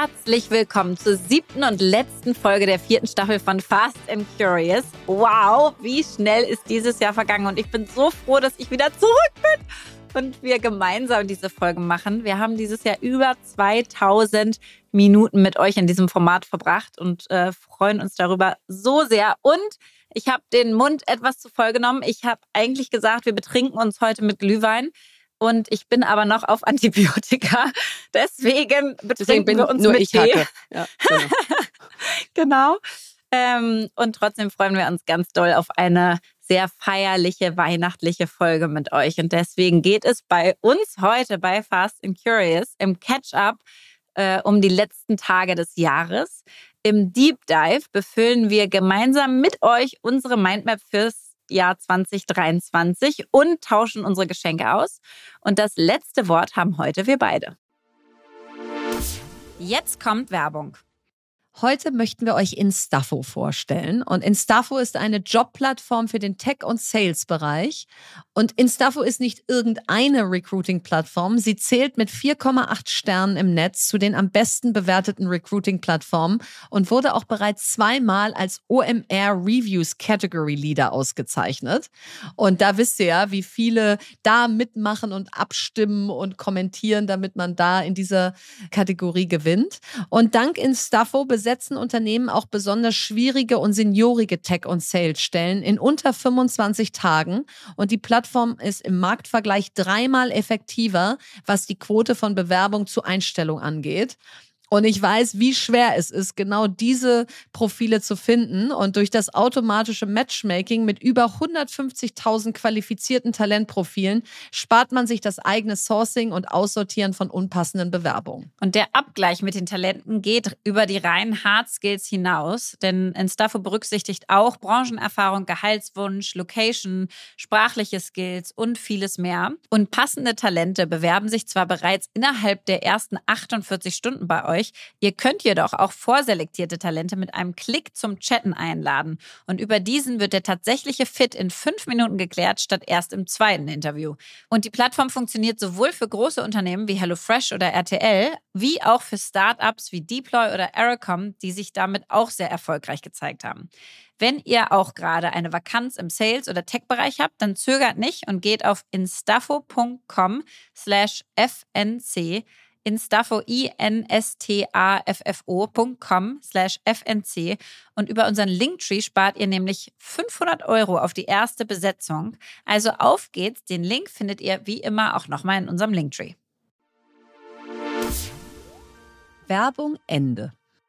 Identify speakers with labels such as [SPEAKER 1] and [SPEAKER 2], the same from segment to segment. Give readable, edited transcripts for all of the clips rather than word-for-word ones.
[SPEAKER 1] Herzlich willkommen zur 7. und letzten Folge der 4. Staffel von Fast and Curious. Wow, wie schnell ist dieses Jahr vergangen und ich bin so froh, dass ich wieder zurück bin und wir gemeinsam diese Folge machen. Wir haben dieses Jahr über 2000 Minuten mit euch in diesem Format verbracht und freuen uns darüber so sehr. Und ich habe den Mund etwas zu voll genommen. Ich habe eigentlich gesagt, wir betrinken uns heute mit Glühwein. Und ich bin aber noch auf Antibiotika. Deswegen betrinken wir uns nur mit Tee. Ja, genau. Und trotzdem freuen wir uns ganz doll auf eine sehr feierliche, weihnachtliche Folge mit euch. Und deswegen geht es bei uns heute bei Fast and Curious im Catch-up um die letzten Tage des Jahres. Im Deep Dive befüllen wir gemeinsam mit euch unsere Mindmap fürs Jahr 2023 und tauschen unsere Geschenke aus. Und das letzte Wort haben heute wir beide. Jetzt kommt Werbung.
[SPEAKER 2] Heute möchten wir euch Instafo vorstellen. Und Instafo ist eine Jobplattform für den Tech- und Sales-Bereich. Und Instafo ist nicht irgendeine Recruiting-Plattform. Sie zählt mit 4,8 Sternen im Netz zu den am besten bewerteten Recruiting-Plattformen und wurde auch bereits 2-mal als OMR Reviews Category Leader ausgezeichnet. Und da wisst ihr ja, wie viele da mitmachen und abstimmen und kommentieren, damit man da in dieser Kategorie gewinnt. Und dank Instafo besetzen Unternehmen auch besonders schwierige und seniorige Tech- und Sales-Stellen in unter 25 Tagen. Und die Plattform ist im Marktvergleich 3-mal effektiver, was die Quote von Bewerbung zu Einstellung angeht. Und ich weiß, wie schwer es ist, genau diese Profile zu finden. Und durch das automatische Matchmaking mit über 150.000 qualifizierten Talentprofilen spart man sich das eigene Sourcing und Aussortieren von unpassenden Bewerbungen.
[SPEAKER 1] Und der Abgleich mit den Talenten geht über die reinen Hard Skills hinaus. Denn Instafo berücksichtigt auch Branchenerfahrung, Gehaltswunsch, Location, sprachliche Skills und vieles mehr. Und passende Talente bewerben sich zwar bereits innerhalb der ersten 48 Stunden bei euch. Ihr könnt jedoch auch vorselektierte Talente mit einem Klick zum Chatten einladen. Und über diesen wird der tatsächliche Fit in 5 Minuten geklärt, statt erst im zweiten Interview. Und die Plattform funktioniert sowohl für große Unternehmen wie HelloFresh oder RTL, wie auch für Startups wie Deploy oder Aerocom, die sich damit auch sehr erfolgreich gezeigt haben. Wenn ihr auch gerade eine Vakanz im Sales- oder Tech-Bereich habt, dann zögert nicht und geht auf instafo.com/fnc. Instafo, instaffo.com/fnc und über unseren Linktree spart ihr nämlich 500 € auf die erste Besetzung. Also auf geht's, den Link findet ihr wie immer auch nochmal in unserem Linktree.
[SPEAKER 2] Werbung Ende.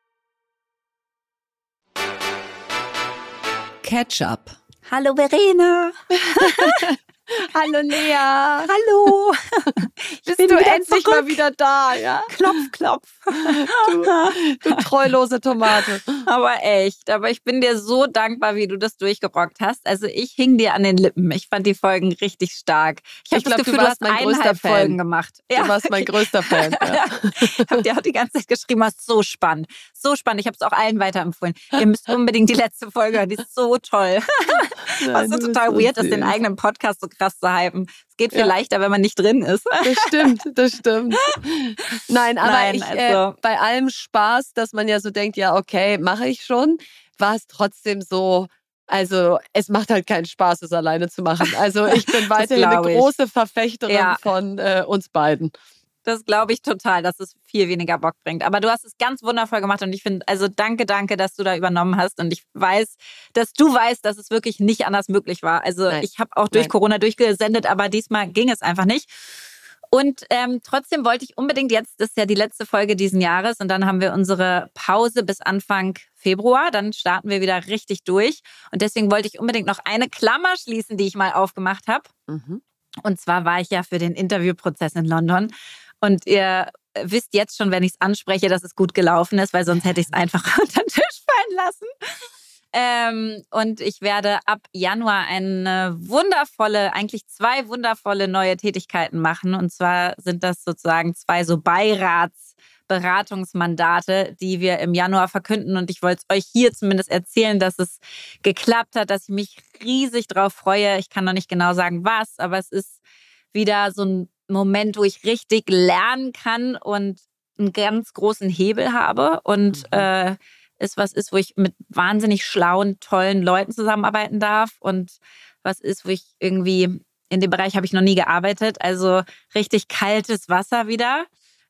[SPEAKER 2] Catch-up.
[SPEAKER 1] Hallo Verena.
[SPEAKER 2] Hallo Lea.
[SPEAKER 1] Hallo.
[SPEAKER 2] Bist du endlich zurück? Mal wieder da, ja?
[SPEAKER 1] Klopf, klopf.
[SPEAKER 2] Du treulose Tomate.
[SPEAKER 1] Aber echt, aber ich bin dir so dankbar, wie du das durchgerockt hast. Also ich hing dir an den Lippen. Ich fand die Folgen richtig stark. Ich habe das Gefühl, du hast 1,5 Folgen gemacht.
[SPEAKER 2] Ja. Du warst mein größter Fan. Ja.
[SPEAKER 1] Ich habe dir auch die ganze Zeit geschrieben, das ist so spannend. So spannend. Ich habe es auch allen weiterempfohlen. Ihr müsst unbedingt die letzte Folge hören. Die ist so toll. Was so total weird ist, den eigenen Podcast so krass zu hypen. Es geht viel leichter, wenn man nicht drin ist.
[SPEAKER 2] Das stimmt. Nein, aber bei allem Spaß, dass man ja so denkt, ja okay, mache ich schon, war es trotzdem so, also es macht halt keinen Spaß, es alleine zu machen. Also ich bin weiterhin eine große Verfechterin von uns beiden.
[SPEAKER 1] Das glaube ich total, dass es viel weniger Bock bringt. Aber du hast es ganz wundervoll gemacht und ich finde, also danke, dass du da übernommen hast. Und ich weiß, dass du weißt, dass es wirklich nicht anders möglich war. Also ich habe auch durch Corona durchgesendet, aber diesmal ging es einfach nicht. Und trotzdem wollte ich unbedingt jetzt, das ist ja die letzte Folge diesen Jahres und dann haben wir unsere Pause bis Anfang Februar, dann starten wir wieder richtig durch. Und deswegen wollte ich unbedingt noch eine Klammer schließen, die ich mal aufgemacht habe. Mhm. Und zwar war ich ja für den Interviewprozess in London. Und ihr wisst jetzt schon, wenn ich es anspreche, dass es gut gelaufen ist, weil sonst hätte ich es einfach unter den Tisch fallen lassen. Und ich werde ab Januar eine wundervolle, eigentlich 2 wundervolle neue Tätigkeiten machen. Und zwar sind das sozusagen 2 so Beiratsberatungsmandate, die wir im Januar verkünden. Und ich wollte es euch hier zumindest erzählen, dass es geklappt hat, dass ich mich riesig drauf freue. Ich kann noch nicht genau sagen, was, aber es ist wieder so ein Moment, wo ich richtig lernen kann und einen ganz großen Hebel habe und es was ist, wo ich mit wahnsinnig schlauen, tollen Leuten zusammenarbeiten darf und was ist, wo ich irgendwie, in dem Bereich habe ich noch nie gearbeitet, also richtig kaltes Wasser wieder.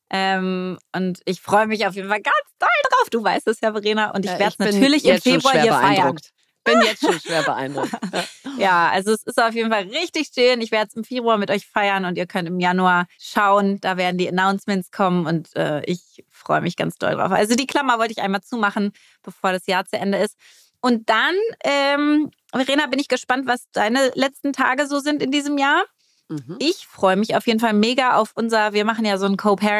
[SPEAKER 1] Und ich freue mich auf jeden Fall ganz doll drauf. Du weißt es ja, Verena. Und ich werde es natürlich im Februar hier feiern.
[SPEAKER 2] Bin jetzt schon schwer beeindruckt.
[SPEAKER 1] Ja, also es ist auf jeden Fall richtig schön. Ich werde es im Februar mit euch feiern und ihr könnt im Januar schauen. Da werden die Announcements kommen und ich freue mich ganz doll drauf. Also die Klammer wollte ich einmal zumachen, bevor das Jahr zu Ende ist. Und dann, Verena, bin ich gespannt, was deine letzten Tage so sind in diesem Jahr. Ich freue mich auf jeden Fall mega auf wir machen ja so ein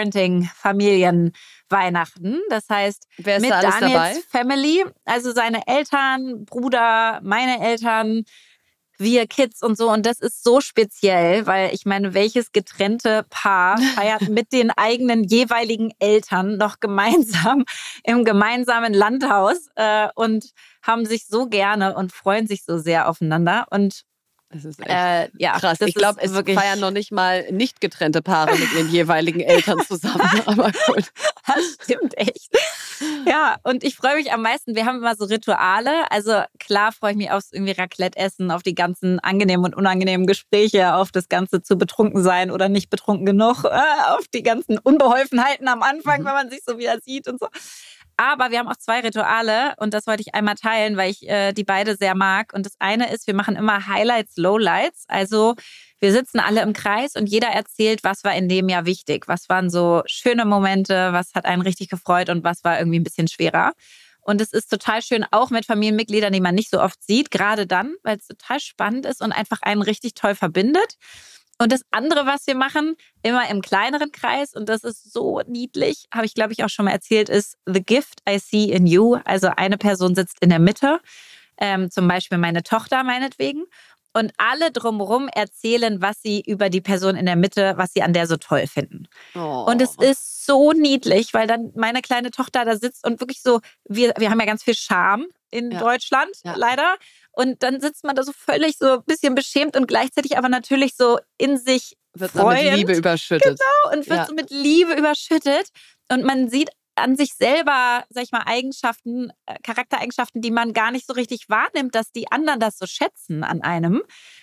[SPEAKER 1] Co-Parenting-Familien-Weihnachten. Das heißt,
[SPEAKER 2] wer ist
[SPEAKER 1] mit
[SPEAKER 2] da alles
[SPEAKER 1] Daniels
[SPEAKER 2] dabei?
[SPEAKER 1] Family, also seine Eltern, Bruder, meine Eltern, wir Kids und so. Und das ist so speziell, weil ich meine, welches getrennte Paar feiert mit den eigenen jeweiligen Eltern noch gemeinsam im gemeinsamen Landhaus und haben sich so gerne und freuen sich so sehr aufeinander. Und
[SPEAKER 2] das ist echt krass. Ich glaube, es
[SPEAKER 1] wirklich
[SPEAKER 2] feiern noch nicht mal nicht getrennte Paare mit ihren jeweiligen Eltern zusammen. Aber gut.
[SPEAKER 1] Das stimmt echt. Ja, und ich freue mich am meisten. Wir haben immer so Rituale. Also klar freue ich mich aufs irgendwie Raclette-Essen, auf die ganzen angenehmen und unangenehmen Gespräche, auf das Ganze zu betrunken sein oder nicht betrunken genug, auf die ganzen Unbeholfenheiten am Anfang, wenn man sich so wieder sieht und so. Aber wir haben auch 2 Rituale und das wollte ich einmal teilen, weil ich die beide sehr mag. Und das eine ist, wir machen immer Highlights, Lowlights. Also wir sitzen alle im Kreis und jeder erzählt, was war in dem Jahr wichtig. Was waren so schöne Momente, was hat einen richtig gefreut und was war irgendwie ein bisschen schwerer. Und es ist total schön, auch mit Familienmitgliedern, die man nicht so oft sieht, gerade dann, weil es total spannend ist und einfach einen richtig toll verbindet. Und das andere, was wir machen, immer im kleineren Kreis, und das ist so niedlich, habe ich, glaube ich, auch schon mal erzählt, ist The Gift I See in You. Also eine Person sitzt in der Mitte, zum Beispiel meine Tochter meinetwegen. Und alle drumherum erzählen, was sie über die Person in der Mitte, was sie an der so toll finden.
[SPEAKER 2] Oh.
[SPEAKER 1] Und es ist so niedlich, weil dann meine kleine Tochter da sitzt und wirklich so, wir haben ja ganz viel Scham in Deutschland, leider. Und dann sitzt man da so völlig so ein bisschen beschämt und gleichzeitig aber natürlich so in sich
[SPEAKER 2] wird
[SPEAKER 1] freuend.
[SPEAKER 2] Man mit Liebe überschüttet.
[SPEAKER 1] Genau, und wird so mit Liebe überschüttet. Und man sieht an sich selber, sag ich mal, Eigenschaften, Charaktereigenschaften, die man gar nicht so richtig wahrnimmt, dass die anderen das so schätzen an einem.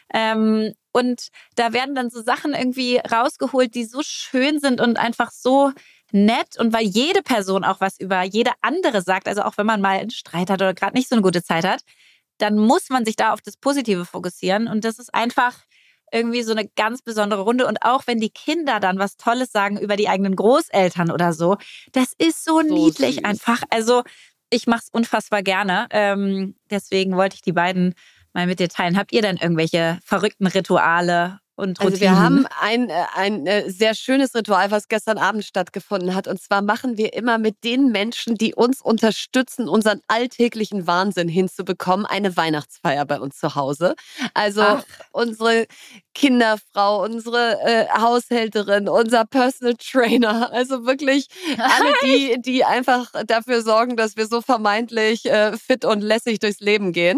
[SPEAKER 1] Und da werden dann so Sachen irgendwie rausgeholt, die so schön sind und einfach so nett. Und weil jede Person auch was über jede andere sagt, also auch wenn man mal einen Streit hat oder gerade nicht so eine gute Zeit hat, dann muss man sich da auf das Positive fokussieren. Und das ist einfach irgendwie so eine ganz besondere Runde. Und auch wenn die Kinder dann was Tolles sagen über die eigenen Großeltern oder so, das ist so niedlich
[SPEAKER 2] süß.
[SPEAKER 1] einfach. Also ich mache es unfassbar gerne. Deswegen wollte ich die beiden mal mit dir teilen. Habt ihr denn irgendwelche verrückten Rituale und Routinen?
[SPEAKER 2] Also wir haben ein sehr schönes Ritual, was gestern Abend stattgefunden hat. Und zwar machen wir immer mit den Menschen, die uns unterstützen, unseren alltäglichen Wahnsinn hinzubekommen, eine Weihnachtsfeier bei uns zu Hause. Also unsere Kinderfrau, unsere Haushälterin, unser Personal Trainer. Also wirklich alle die einfach dafür sorgen, dass wir so vermeintlich fit und lässig durchs Leben gehen.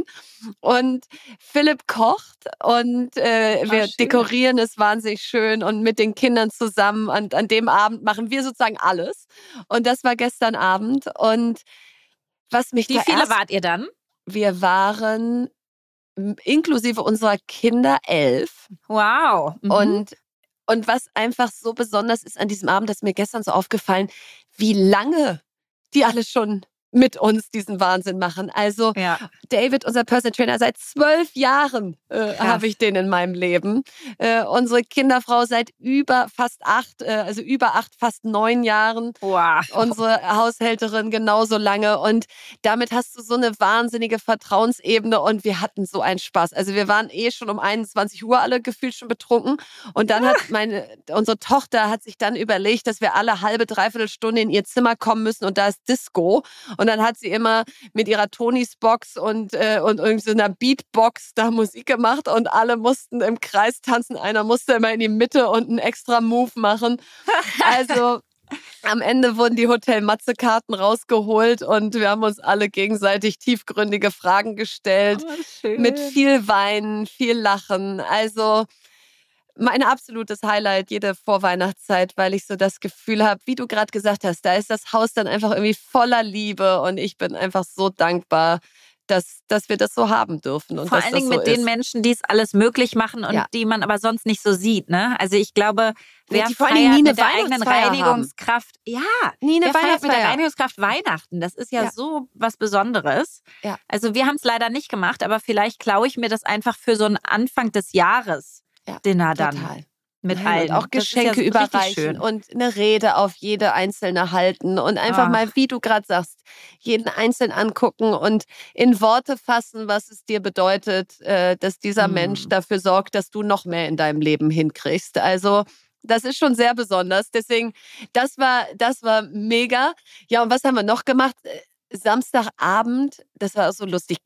[SPEAKER 2] Und Philipp kocht und wir dekorieren es wahnsinnig schön und mit den Kindern zusammen. Und an dem Abend machen wir sozusagen alles. Und das war gestern Abend. Und was mich
[SPEAKER 1] Wie viele wart ihr dann?
[SPEAKER 2] Wir waren inklusive unserer Kinder 11.
[SPEAKER 1] Wow.
[SPEAKER 2] Und was einfach so besonders ist an diesem Abend, das ist mir gestern so aufgefallen, wie lange die alle schon mit uns diesen Wahnsinn machen. Also David, unser Personal Trainer, seit 12 Jahren habe ich den in meinem Leben. Unsere Kinderfrau seit über fast 8, fast 9 Jahren.
[SPEAKER 1] Wow.
[SPEAKER 2] Unsere Haushälterin genauso lange. Und damit hast du so eine wahnsinnige Vertrauensebene und wir hatten so einen Spaß. Also wir waren schon um 21 Uhr alle gefühlt schon betrunken. Und dann hat unsere Tochter hat sich dann überlegt, dass wir alle halbe, dreiviertel Stunde in ihr Zimmer kommen müssen und da ist Disco. Und dann hat sie immer mit ihrer Tonys Box und irgendwie so einer Beatbox da Musik gemacht und alle mussten im Kreis tanzen. Einer musste immer in die Mitte und einen extra Move machen. Also am Ende wurden die Hotel Matze-Karten rausgeholt und wir haben uns alle gegenseitig tiefgründige Fragen gestellt. Mit viel Weinen, viel Lachen. Also
[SPEAKER 3] mein absolutes Highlight jede Vorweihnachtszeit, weil ich so das Gefühl habe, wie du gerade gesagt hast, da ist das Haus dann einfach irgendwie voller Liebe und ich bin einfach so dankbar, dass wir das so haben dürfen. Und
[SPEAKER 1] vor
[SPEAKER 3] dass
[SPEAKER 1] allen
[SPEAKER 3] das
[SPEAKER 1] Dingen
[SPEAKER 3] so
[SPEAKER 1] mit
[SPEAKER 3] ist.
[SPEAKER 1] den Menschen, die es alles möglich machen und
[SPEAKER 3] Ja.
[SPEAKER 1] die man aber sonst nicht so sieht. Ne? Also ich glaube, wer
[SPEAKER 3] die vor allen Dingen nie
[SPEAKER 1] feiert
[SPEAKER 3] eine
[SPEAKER 1] mit der eigenen
[SPEAKER 3] Weihnachtsfeier
[SPEAKER 1] Reinigungskraft, ja,
[SPEAKER 3] Nie eine
[SPEAKER 1] wer feiert mit der
[SPEAKER 3] Weihnachtsfeier.
[SPEAKER 1] Reinigungskraft Weihnachten? Das ist ja so was Besonderes.
[SPEAKER 3] Ja.
[SPEAKER 1] Also wir haben es leider nicht gemacht, aber vielleicht klaue ich mir das einfach für so einen Anfang des Jahres Dinner dann.
[SPEAKER 3] Total.
[SPEAKER 1] Mit
[SPEAKER 3] Nein,
[SPEAKER 1] allen.
[SPEAKER 3] und auch
[SPEAKER 1] Das ist
[SPEAKER 3] Geschenke
[SPEAKER 1] ja richtig
[SPEAKER 3] überreichen
[SPEAKER 1] schön.
[SPEAKER 3] und eine Rede auf jede einzelne halten und einfach mal, wie du gerade sagst, jeden einzeln angucken und in Worte fassen, was es dir bedeutet, dass dieser Mensch dafür sorgt, dass du noch mehr in deinem Leben hinkriegst. Also das ist schon sehr besonders. Deswegen, das war mega. Ja, und was haben wir noch gemacht? Samstagabend, das war auch so lustig.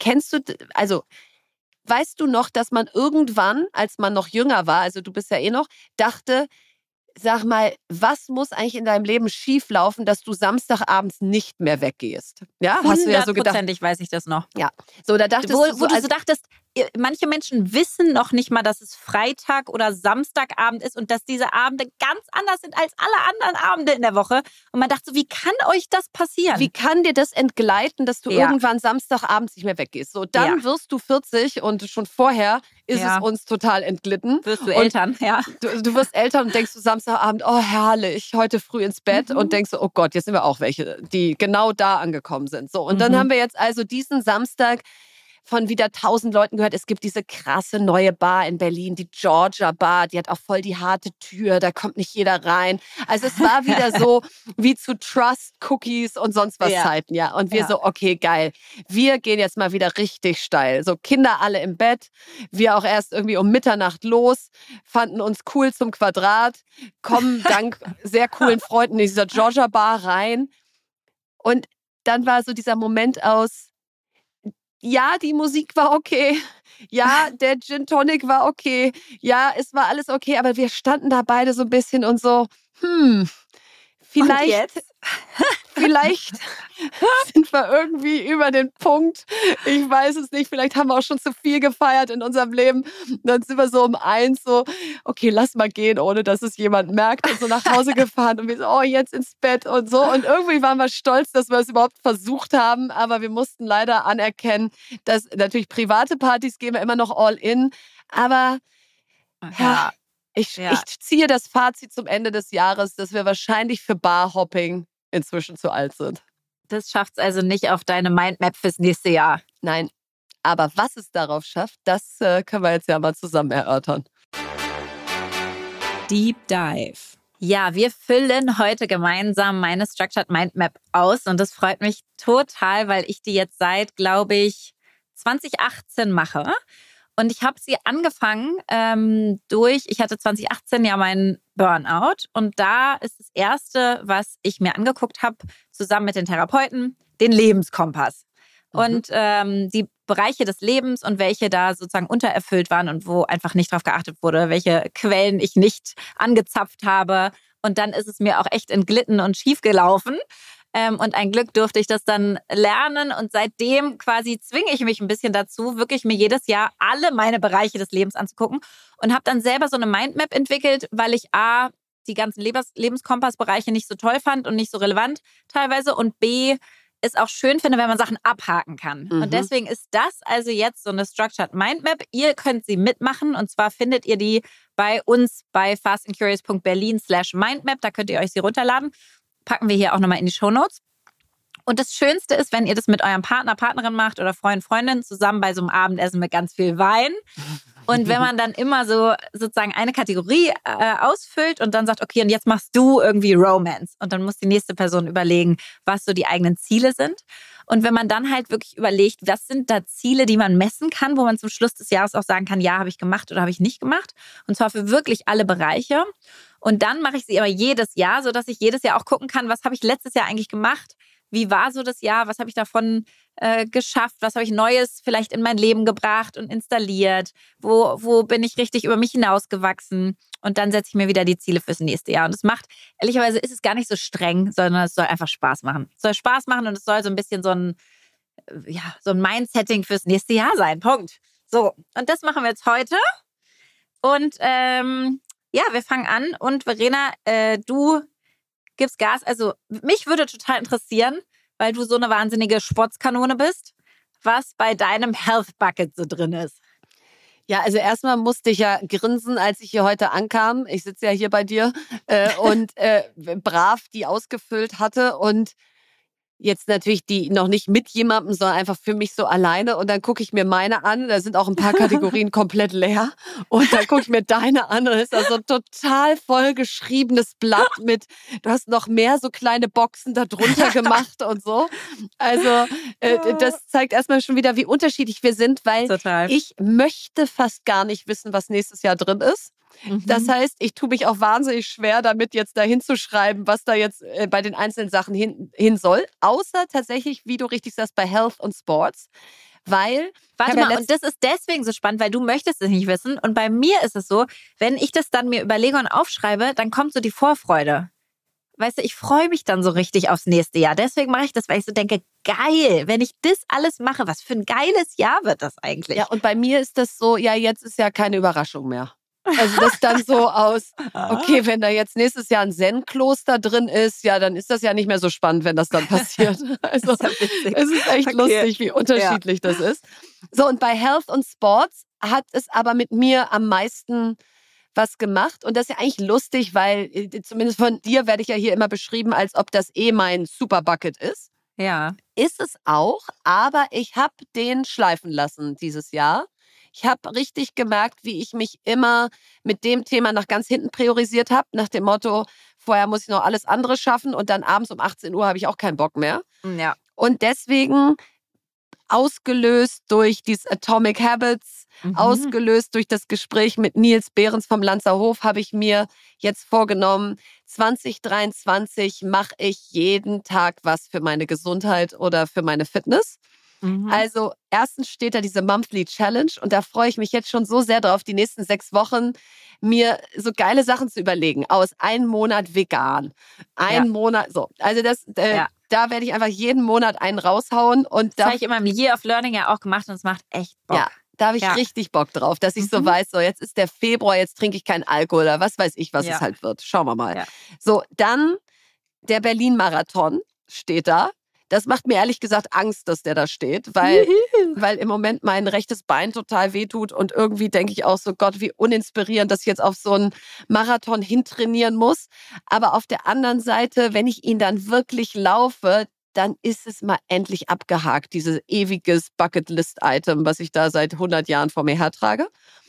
[SPEAKER 3] Weißt du noch, dass man irgendwann, als man noch jünger war, also du bist ja noch, dachte, sag mal, was muss eigentlich in deinem Leben schieflaufen, dass du Samstagabends nicht mehr weggehst? Ja, hast du ja so gedacht.
[SPEAKER 1] 100%ig weiß ich das noch.
[SPEAKER 3] Ja, so da dachtest
[SPEAKER 1] Wo
[SPEAKER 3] du so,
[SPEAKER 1] du so dachtest, manche Menschen wissen noch nicht mal, dass es Freitag oder Samstagabend ist und dass diese Abende ganz anders sind als alle anderen Abende in der Woche. Und man dachte so, wie kann euch das passieren?
[SPEAKER 3] wie kann dir das entgleiten, dass du irgendwann Samstagabends nicht mehr weggehst? So, dann wirst du 40 und schon vorher ist es uns total entglitten.
[SPEAKER 1] Wirst du Eltern,
[SPEAKER 3] Du wirst Eltern und denkst du Samstagabend, oh herrlich, heute früh ins Bett und denkst so, oh Gott, jetzt sind wir auch welche, die genau da angekommen sind. So, und dann haben wir jetzt also diesen Samstag von wieder 1000 Leuten gehört, es gibt diese krasse neue Bar in Berlin, die Georgia Bar, die hat auch voll die harte Tür, da kommt nicht jeder rein. Also es war wieder so wie zu Trust Cookies und sonst was Zeiten, ja. Und wir so, okay, geil, wir gehen jetzt mal wieder richtig steil. So Kinder alle im Bett, wir auch erst irgendwie um Mitternacht los, fanden uns cool zum Quadrat, kommen dank sehr coolen Freunden in dieser Georgia Bar rein und dann war so dieser Moment aus, ja, die Musik war okay. Ja, der Gin Tonic war okay. Ja, es war alles okay, aber wir standen da beide so ein bisschen und so, vielleicht sind wir irgendwie über den Punkt. Ich weiß es nicht. Vielleicht haben wir auch schon zu viel gefeiert in unserem Leben. Und dann sind wir so um 1 so, okay, lass mal gehen, ohne dass es jemand merkt. Und so nach Hause gefahren und wir so, oh, jetzt ins Bett und so. Und irgendwie waren wir stolz, dass wir es überhaupt versucht haben. Aber wir mussten leider anerkennen, dass natürlich private Partys gehen wir immer noch all in. Aber ich ziehe das Fazit zum Ende des Jahres, dass wir wahrscheinlich für Barhopping inzwischen zu alt sind.
[SPEAKER 1] Das schafft es also nicht auf deine Mindmap fürs nächste Jahr.
[SPEAKER 3] Nein, aber was es darauf schafft, das können wir jetzt ja mal zusammen erörtern.
[SPEAKER 1] Deep Dive. Ja, wir füllen heute gemeinsam meine Structured Mindmap aus und das freut mich total, weil ich die jetzt seit, glaube ich, 2018 mache. Und ich habe sie angefangen ich hatte 2018 ja meinen Burnout. Und da ist das Erste, was ich mir angeguckt habe, zusammen mit den Therapeuten, den Lebenskompass. Und die Bereiche des Lebens und welche da sozusagen untererfüllt waren und wo einfach nicht drauf geachtet wurde, welche Quellen ich nicht angezapft habe. Und dann ist es mir auch echt entglitten und schief gelaufen. Und ein Glück durfte ich das dann lernen und seitdem quasi zwinge ich mich ein bisschen dazu, wirklich mir jedes Jahr alle meine Bereiche des Lebens anzugucken und habe dann selber so eine Mindmap entwickelt, weil ich A, die ganzen Lebenskompassbereiche nicht so toll fand und nicht so relevant teilweise und B, es auch schön finde, wenn man Sachen abhaken kann. Und deswegen ist das also jetzt so eine Structured Mindmap. Ihr könnt sie mitmachen und zwar findet ihr die bei uns bei fastandcurious.berlin/mindmap. Da könnt ihr euch sie runterladen. Packen wir hier auch nochmal in die Shownotes. Und das Schönste ist, wenn ihr das mit eurem Partner, Partnerin macht oder Freund, Freundin zusammen bei so einem Abendessen mit ganz viel Wein. Und wenn man dann immer so sozusagen eine Kategorie ausfüllt und dann sagt, okay, und jetzt machst du irgendwie Romance. Und dann muss die nächste Person überlegen, was so die eigenen Ziele sind. Und wenn man dann halt wirklich überlegt, was sind da Ziele, die man messen kann, wo man zum Schluss des Jahres auch sagen kann, ja, habe ich gemacht oder habe ich nicht gemacht. Und zwar für wirklich alle Bereiche. Und dann mache ich sie aber jedes Jahr, sodass ich jedes Jahr auch gucken kann, was habe ich letztes Jahr eigentlich gemacht? Wie war so das Jahr? Was habe ich davon geschafft? Was habe ich Neues vielleicht in mein Leben gebracht und installiert? Wo bin ich richtig über mich hinausgewachsen? Und dann setze ich mir wieder die Ziele fürs nächste Jahr. Und es macht, ehrlicherweise ist es gar nicht so streng, sondern es soll einfach Spaß machen. Es soll Spaß machen und es soll so ein bisschen so ein Mindsetting fürs nächste Jahr sein. Punkt. So, und das machen wir jetzt heute. Und wir fangen an. Und Verena, du gibst Gas. Also mich würde total interessieren, weil du so eine wahnsinnige Sportskanone bist, was bei deinem Health Bucket so drin ist.
[SPEAKER 3] Ja, also erstmal musste ich ja grinsen, als ich hier heute ankam. Ich sitze ja hier bei dir und brav die ausgefüllt hatte und jetzt natürlich die noch nicht mit jemandem, sondern einfach für mich so alleine. Und dann gucke ich mir meine an. Da sind auch ein paar Kategorien komplett leer. Und dann gucke ich mir deine an. Und ist da so ein total voll geschriebenes Blatt mit, du hast noch mehr so kleine Boxen da drunter gemacht und so. Also das zeigt erstmal schon wieder, wie unterschiedlich wir sind, weil ich möchte fast gar nicht wissen, was nächstes Jahr drin ist. Das heißt, ich tue mich auch wahnsinnig schwer damit, jetzt da hinzuschreiben, was da jetzt bei den einzelnen Sachen hin soll. Außer tatsächlich, wie du richtig sagst, bei Health und Sports. Weil,
[SPEAKER 1] warte mal, und das ist deswegen so spannend, weil du möchtest es nicht wissen. Und bei mir ist es so, wenn ich das dann mir überlege und aufschreibe, dann kommt so die Vorfreude. Weißt du, ich freue mich dann so richtig aufs nächste Jahr. Deswegen mache ich das, weil ich so denke, geil, wenn ich das alles mache, was für ein geiles Jahr wird das eigentlich?
[SPEAKER 3] Ja, und bei mir ist das so, ja, jetzt ist ja keine Überraschung mehr. Also das dann so aus, okay, wenn da jetzt nächstes Jahr ein Zen-Kloster drin ist, ja, dann ist das ja nicht mehr so spannend, wenn das dann passiert. Also es ist echt lustig, wie unterschiedlich das ist. So, und bei Health und Sports hat es aber mit mir am meisten was gemacht. Und das ist ja eigentlich lustig, weil zumindest von dir werde ich ja hier immer beschrieben, als ob das mein Superbucket ist.
[SPEAKER 1] Ja.
[SPEAKER 3] Ist es auch, aber ich habe den schleifen lassen dieses Jahr. Ich habe richtig gemerkt, wie ich mich immer mit dem Thema nach ganz hinten priorisiert habe, nach dem Motto, vorher muss ich noch alles andere schaffen und dann abends um 18 Uhr habe ich auch keinen Bock mehr.
[SPEAKER 1] Ja.
[SPEAKER 3] Und deswegen ausgelöst durch dieses Atomic Habits, ausgelöst durch das Gespräch mit Nils Behrens vom Lanzerhof, habe ich mir jetzt vorgenommen, 2023 mache ich jeden Tag was für meine Gesundheit oder für meine Fitness. Also erstens steht da diese Monthly Challenge und da freue ich mich jetzt schon so sehr drauf, die nächsten 6 Wochen mir so geile Sachen zu überlegen. Aus 1 Monat vegan, Monat so. Also da werde ich einfach jeden Monat einen raushauen. Und
[SPEAKER 1] das habe ich immer im Year of Learning ja auch gemacht und es macht echt Bock.
[SPEAKER 3] Ja, da habe ich richtig Bock drauf, dass ich so weiß, so jetzt ist der Februar, jetzt trinke ich keinen Alkohol oder was weiß ich, was es halt wird. Schauen wir mal. Ja. So, dann der Berlin-Marathon steht da. Das macht mir ehrlich gesagt Angst, dass der da steht, weil im Moment mein rechtes Bein total wehtut und irgendwie denke ich auch so, Gott, wie uninspirierend, dass ich jetzt auf so einen Marathon hintrainieren muss. Aber auf der anderen Seite, wenn ich ihn dann wirklich laufe, dann ist es mal endlich abgehakt, dieses ewiges Bucketlist-Item, was ich da seit 100 Jahren vor mir hertrage.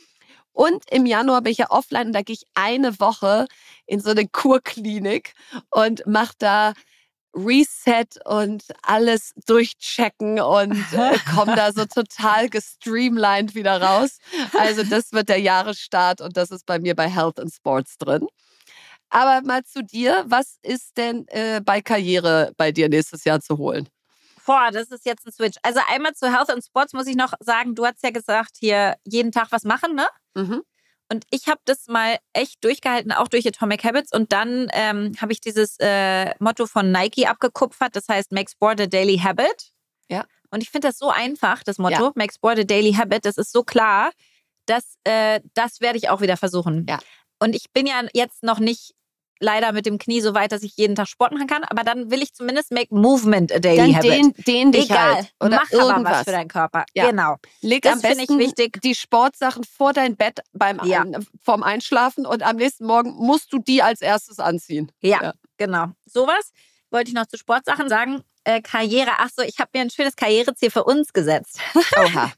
[SPEAKER 3] Und im Januar bin ich ja offline und da gehe ich eine Woche in so eine Kurklinik und mache da Reset und alles durchchecken und komme da so total gestreamlined wieder raus. Also das wird der Jahresstart und das ist bei mir bei Health and Sports drin. Aber mal zu dir, was ist denn bei Karriere bei dir nächstes Jahr zu holen?
[SPEAKER 1] Boah, das ist jetzt ein Switch. Also einmal zu Health and Sports muss ich noch sagen, du hast ja gesagt, hier jeden Tag was machen, ne? Und ich habe das mal echt durchgehalten, auch durch Atomic Habits. Und dann habe ich dieses Motto von Nike abgekupfert. Das heißt, make sport a daily habit.
[SPEAKER 3] Ja.
[SPEAKER 1] Und ich finde das so einfach, das Motto, make sport a daily habit. Das ist so klar, dass das werde ich auch wieder versuchen.
[SPEAKER 3] Ja.
[SPEAKER 1] Und ich bin ja jetzt noch nicht leider mit dem Knie so weit, dass ich jeden Tag Sport machen kann. Aber dann will ich zumindest make movement a daily habit.
[SPEAKER 3] Dann dehn dich
[SPEAKER 1] egal,
[SPEAKER 3] halt. Oder
[SPEAKER 1] mach
[SPEAKER 3] irgendwas.
[SPEAKER 1] aber was für deinen Körper.
[SPEAKER 3] Ja.
[SPEAKER 1] Genau.
[SPEAKER 3] Leg
[SPEAKER 1] das
[SPEAKER 3] am besten
[SPEAKER 1] finde ich wichtig.
[SPEAKER 3] Die Sportsachen vor dein Bett vorm Einschlafen und am nächsten Morgen musst du die als erstes anziehen.
[SPEAKER 1] Ja. Genau. Sowas wollte ich noch zu Sportsachen sagen. Karriere. Ach so, ich habe mir ein schönes Karriereziel für uns gesetzt.
[SPEAKER 3] Oha.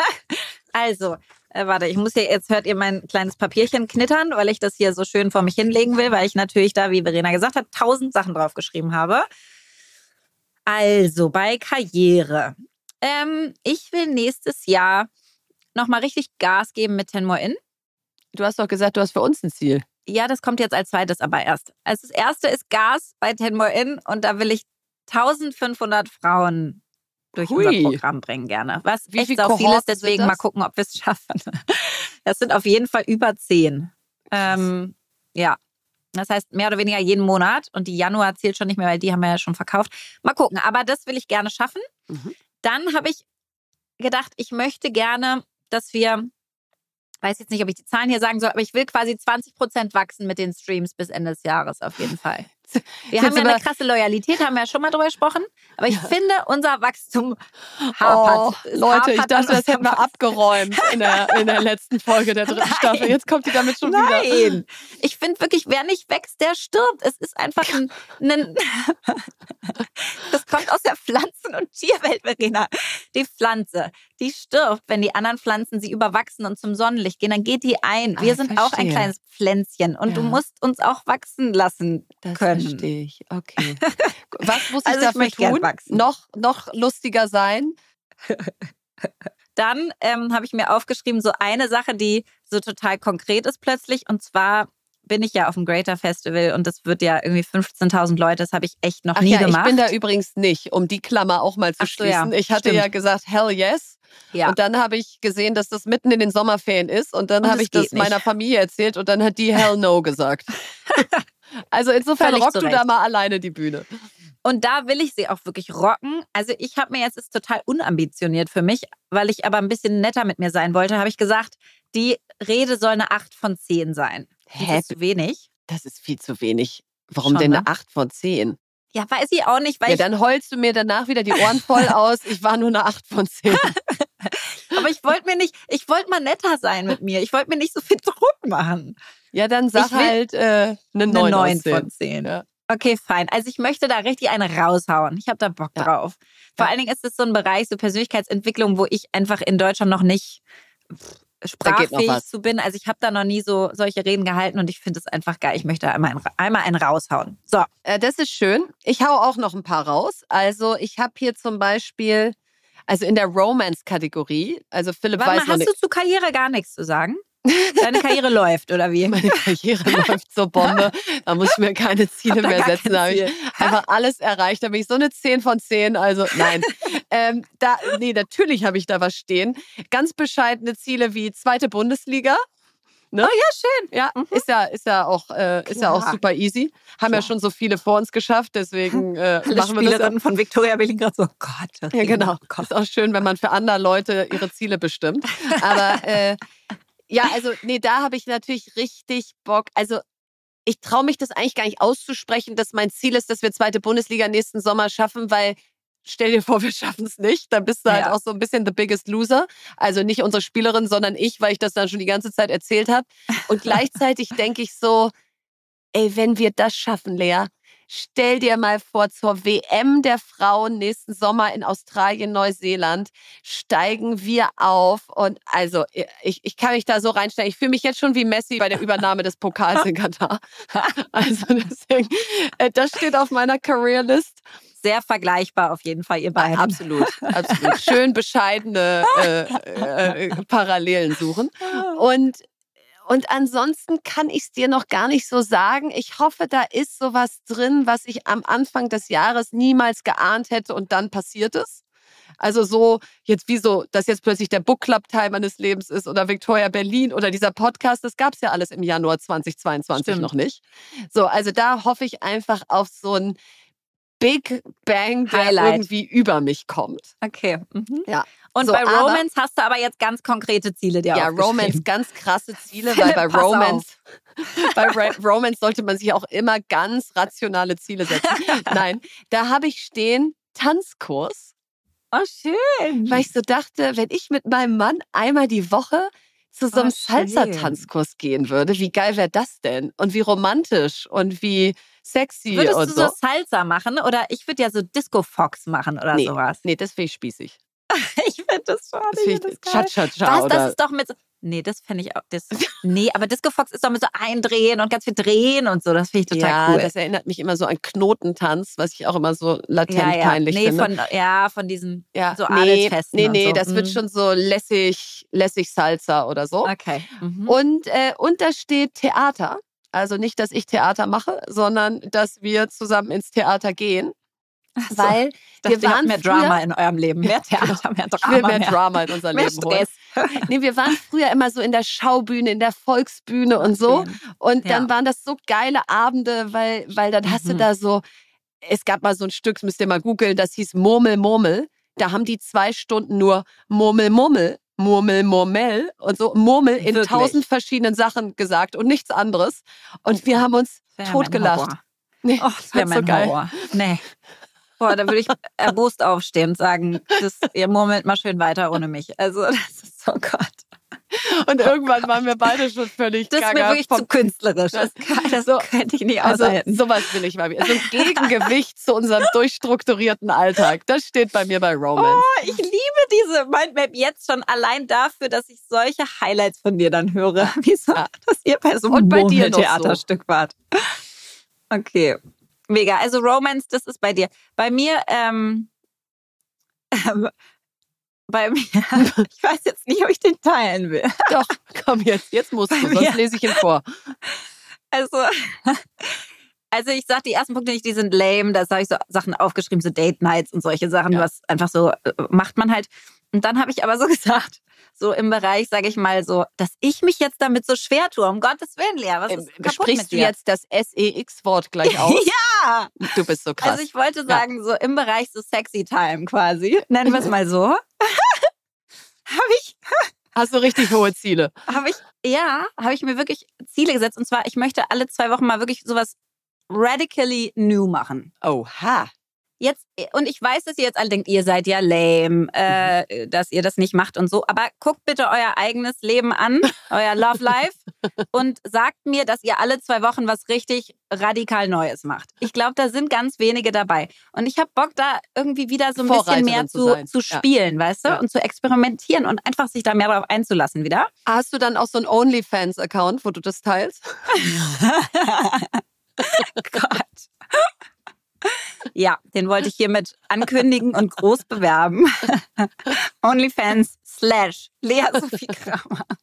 [SPEAKER 1] Also, warte, jetzt hört ihr mein kleines Papierchen knittern, weil ich das hier so schön vor mich hinlegen will, weil ich natürlich da, wie Verena gesagt hat, 1000 Sachen draufgeschrieben habe. Also, bei Karriere. Ich will nächstes Jahr nochmal richtig Gas geben mit 10 More In.
[SPEAKER 3] Du hast doch gesagt, du hast für uns ein Ziel.
[SPEAKER 1] Ja, das kommt jetzt als zweites aber erst. Also das erste ist Gas bei 10 More In und da will ich 1500 Frauen durch unser Programm bringen gerne. Was
[SPEAKER 3] Wie
[SPEAKER 1] echt auch viel ist, deswegen mal gucken, ob wir es schaffen. Das sind auf jeden Fall über 10. Ja, das heißt mehr oder weniger jeden Monat und die Januar zählt schon nicht mehr, weil die haben wir ja schon verkauft. Mal gucken, aber das will ich gerne schaffen. Dann habe ich gedacht, ich möchte gerne, dass wir weiß jetzt nicht, ob ich die Zahlen hier sagen soll, aber ich will quasi 20% wachsen mit den Streams bis Ende des Jahres auf jeden Fall. Wir haben ja eine krasse Loyalität, haben wir ja schon mal drüber gesprochen. Aber ich finde, unser Wachstum hapert.
[SPEAKER 3] Leute, ich dachte, das hätten wir abgeräumt in der letzten Folge der 3. Staffel. Jetzt kommt die damit schon wieder.
[SPEAKER 1] Nein, ich finde wirklich, wer nicht wächst, der stirbt. Es ist einfach das kommt aus der Pflanzen- und Tierwelt, Verena. Die Pflanze, die stirbt, wenn die anderen Pflanzen sie überwachsen und zum Sonnenlicht gehen, dann geht die ein. Wir sind auch ein kleines Pflänzchen und du musst uns auch wachsen lassen können.
[SPEAKER 3] Verstehe ich, okay. Was muss ich
[SPEAKER 1] Also ich
[SPEAKER 3] dafür tun? Noch lustiger sein?
[SPEAKER 1] Dann habe ich mir aufgeschrieben, so eine Sache, die so total konkret ist plötzlich. Und zwar bin ich ja auf dem Greater Festival und das wird ja irgendwie 15.000 Leute. Das habe ich echt noch nie gemacht.
[SPEAKER 3] Ich bin da übrigens nicht, um die Klammer auch mal zu schließen. Ich hatte ja gesagt, hell yes. Ja. Und dann habe ich gesehen, dass das mitten in den Sommerferien ist. Und dann habe ich das meiner Familie erzählt und dann hat die hell no gesagt. Also insofern rockst du da mal alleine die Bühne.
[SPEAKER 1] Und da will ich sie auch wirklich rocken. Also ich habe mir jetzt, ist total unambitioniert für mich, weil ich aber ein bisschen netter mit mir sein wollte, habe ich gesagt, die Rede soll eine 8 von 10 sein. Das ist zu wenig.
[SPEAKER 3] Das ist viel zu wenig. Warum denn eine 8 von 10?
[SPEAKER 1] Ja, weiß ich auch nicht. Weil
[SPEAKER 3] dann heulst du mir danach wieder die Ohren voll aus. Ich war nur eine 8 von 10.
[SPEAKER 1] Aber ich wollte mal netter sein mit mir. Ich wollte mir nicht so viel Druck machen.
[SPEAKER 3] Ja, dann sag halt eine 9
[SPEAKER 1] von 10. Ja. Okay, fein. Also ich möchte da richtig eine raushauen. Ich habe da Bock drauf. Vor allen Dingen ist es so ein Bereich, so Persönlichkeitsentwicklung, wo ich einfach in Deutschland noch nicht sprachfähig zu bin. Also ich habe da noch nie so solche Reden gehalten und ich finde es einfach geil. Ich möchte einmal einen raushauen. So.
[SPEAKER 3] Das ist schön. Ich hau auch noch ein paar raus. Also ich habe hier zum Beispiel, also in der Romance-Kategorie, also Philipp weiß noch nicht.
[SPEAKER 1] Hast du zu Karriere gar nichts zu sagen? Deine Karriere läuft, oder wie?
[SPEAKER 3] Meine Karriere läuft so Bombe. Da muss ich mir keine Ziele mehr setzen. Da habe ich einfach alles erreicht. Da bin ich so eine 10 von 10. Also nein. Natürlich habe ich da was stehen. Ganz bescheidene Ziele wie 2. Bundesliga. Ne?
[SPEAKER 1] Oh ja, schön.
[SPEAKER 3] Ja, ist ja auch super easy. Haben ja schon so viele vor uns geschafft, deswegen machen wir das.
[SPEAKER 1] Von Viktoria Berlin gerade so, oh Gott.
[SPEAKER 3] Ja, genau. Ist auch schön, wenn man für andere Leute ihre Ziele bestimmt. Aber da habe ich natürlich richtig Bock. Also ich traue mich das eigentlich gar nicht auszusprechen, dass mein Ziel ist, dass wir 2. Bundesliga nächsten Sommer schaffen, weil stell dir vor, wir schaffen es nicht. Dann bist du halt auch so ein bisschen the biggest loser. Also nicht unsere Spielerin, sondern ich, weil ich das dann schon die ganze Zeit erzählt habe. Und gleichzeitig denke ich so, ey, wenn wir das schaffen, Lea, stell dir mal vor, zur WM der Frauen nächsten Sommer in Australien, Neuseeland steigen wir auf. Und also ich kann mich da so reinstellen. Ich fühle mich jetzt schon wie Messi bei der Übernahme des Pokals in Katar. Also deswegen, das steht auf meiner Career-List.
[SPEAKER 1] Sehr vergleichbar auf jeden Fall, ihr beiden.
[SPEAKER 3] Absolut. Schön bescheidene Parallelen suchen. Und ansonsten kann ich es dir noch gar nicht so sagen. Ich hoffe, da ist sowas drin, was ich am Anfang des Jahres niemals geahnt hätte und dann passiert es. Also so jetzt wie so, dass jetzt plötzlich der Book Club Teil meines Lebens ist oder Victoria Berlin oder dieser Podcast, das gab es ja alles im Januar 2022 noch nicht. So, also da hoffe ich einfach auf so ein Big Bang, der irgendwie über mich kommt.
[SPEAKER 1] Okay. Mhm.
[SPEAKER 3] Ja.
[SPEAKER 1] Und so, bei Romance hast du aber jetzt ganz konkrete Ziele dir aufgeschrieben.
[SPEAKER 3] Ja, Romance, ganz krasse Ziele, weil bei Romance sollte man sich auch immer ganz rationale Ziele setzen. Nein, da habe ich stehen Tanzkurs.
[SPEAKER 1] Oh, schön.
[SPEAKER 3] Weil ich so dachte, wenn ich mit meinem Mann einmal die Woche zu so einem Salsa-Tanzkurs gehen würde, wie geil wäre das denn? Und wie romantisch und wie sexy
[SPEAKER 1] Würdest
[SPEAKER 3] und
[SPEAKER 1] du so Salsa machen? Oder ich würde ja so Disco Fox machen oder sowas.
[SPEAKER 3] Nee, das finde ich spießig.
[SPEAKER 1] Ich finde das schon.
[SPEAKER 3] Cha-cha-cha.
[SPEAKER 1] Das ist doch mit so. Nee, das fände ich auch. Aber Disco Fox ist doch mit so Eindrehen und ganz viel Drehen und so. Das finde ich total cool.
[SPEAKER 3] Ja, das erinnert mich immer so an Knotentanz, was ich auch immer so latent peinlich finde.
[SPEAKER 1] Von diesen so Adelsfesten.
[SPEAKER 3] Nee,
[SPEAKER 1] und so.
[SPEAKER 3] Das wird schon so lässig Salsa oder so.
[SPEAKER 1] Okay. Mhm.
[SPEAKER 3] Und da steht Theater. Also nicht, dass ich Theater mache, sondern dass wir zusammen ins Theater gehen.
[SPEAKER 1] So,
[SPEAKER 3] weil wir waren
[SPEAKER 1] mehr Drama in eurem Leben. Mehr Theater, mehr Drama.
[SPEAKER 3] Ich will mehr Drama in unser Leben holen. Nee, wir waren früher immer so in der Schaubühne, in der Volksbühne und so. Und dann waren das so geile Abende, weil dann hast du da so, es gab mal so ein Stück, das müsst ihr mal googeln, das hieß Murmel, Murmel. Da haben die 2 Stunden nur Murmel, Murmel Murmel, Murmel und so Murmel in
[SPEAKER 1] Wirklich?
[SPEAKER 3] 1000 verschiedenen Sachen gesagt und nichts anderes. Und wir haben uns
[SPEAKER 1] Das wär mein
[SPEAKER 3] totgelacht.
[SPEAKER 1] Horror.
[SPEAKER 3] Nee,
[SPEAKER 1] Oh, das wäre
[SPEAKER 3] so
[SPEAKER 1] mein
[SPEAKER 3] geil.
[SPEAKER 1] Horror. Nee. Boah, da würde ich erbost aufstehen und sagen, ihr murmelt mal schön weiter ohne mich. Also, das ist so Gott.
[SPEAKER 3] Und irgendwann waren wir beide schon völlig
[SPEAKER 1] Das ist mir
[SPEAKER 3] gaga
[SPEAKER 1] wirklich
[SPEAKER 3] vom
[SPEAKER 1] zu künstlerisch. Das
[SPEAKER 3] So,
[SPEAKER 1] könnte ich nicht
[SPEAKER 3] Also
[SPEAKER 1] aushalten.
[SPEAKER 3] sowas will ich mal wieder. So ein Gegengewicht zu unserem durchstrukturierten Alltag. Das steht bei mir bei Romance.
[SPEAKER 1] Oh, ich liebe diese Mindmap jetzt schon allein dafür, dass ich solche Highlights von dir dann höre. Wieso, dass ihr bei so einem
[SPEAKER 3] Und bei dir noch so.
[SPEAKER 1] Theaterstück wart. Okay, mega. Also Romance, das ist bei dir. Bei mir, ich weiß jetzt nicht, ob ich den teilen will.
[SPEAKER 3] Doch, komm jetzt musst du, sonst lese ich ihn vor.
[SPEAKER 1] Also ich sag die ersten Punkte nicht, die sind lame. Da habe ich so Sachen aufgeschrieben, so Date Nights und solche Sachen, was einfach so macht man halt. Und dann habe ich aber so gesagt, so im Bereich, sage ich mal so, dass ich mich jetzt damit so schwer tue. Um Gottes Willen, Lea, was ist kaputt
[SPEAKER 3] Sprichst
[SPEAKER 1] mit
[SPEAKER 3] du
[SPEAKER 1] dir?
[SPEAKER 3] jetzt das SEX-Wort gleich aus?
[SPEAKER 1] Ja!
[SPEAKER 3] Du bist so krass.
[SPEAKER 1] Also ich wollte sagen, so im Bereich so Sexy Time quasi, nennen wir es mal so,
[SPEAKER 3] Hast du richtig hohe Ziele?
[SPEAKER 1] habe ich mir wirklich Ziele gesetzt. Und zwar, ich möchte alle 2 Wochen mal wirklich sowas radically new machen.
[SPEAKER 3] Oha.
[SPEAKER 1] Jetzt, und ich weiß, dass ihr jetzt alle denkt, ihr seid ja lame, dass ihr das nicht macht und so. Aber guckt bitte euer eigenes Leben an, euer Love Life und sagt mir, dass ihr alle 2 Wochen was richtig radikal Neues macht. Ich glaube, da sind ganz wenige dabei. Und ich habe Bock, da irgendwie wieder so ein bisschen mehr zu spielen, weißt du?
[SPEAKER 3] Ja.
[SPEAKER 1] Und zu experimentieren und einfach sich da mehr drauf einzulassen wieder.
[SPEAKER 3] Hast du dann auch so einen OnlyFans-Account, wo du das teilst?
[SPEAKER 1] Gott. Ja, den wollte ich hiermit ankündigen und groß bewerben. OnlyFans / Lea Sophie Kramer. Oh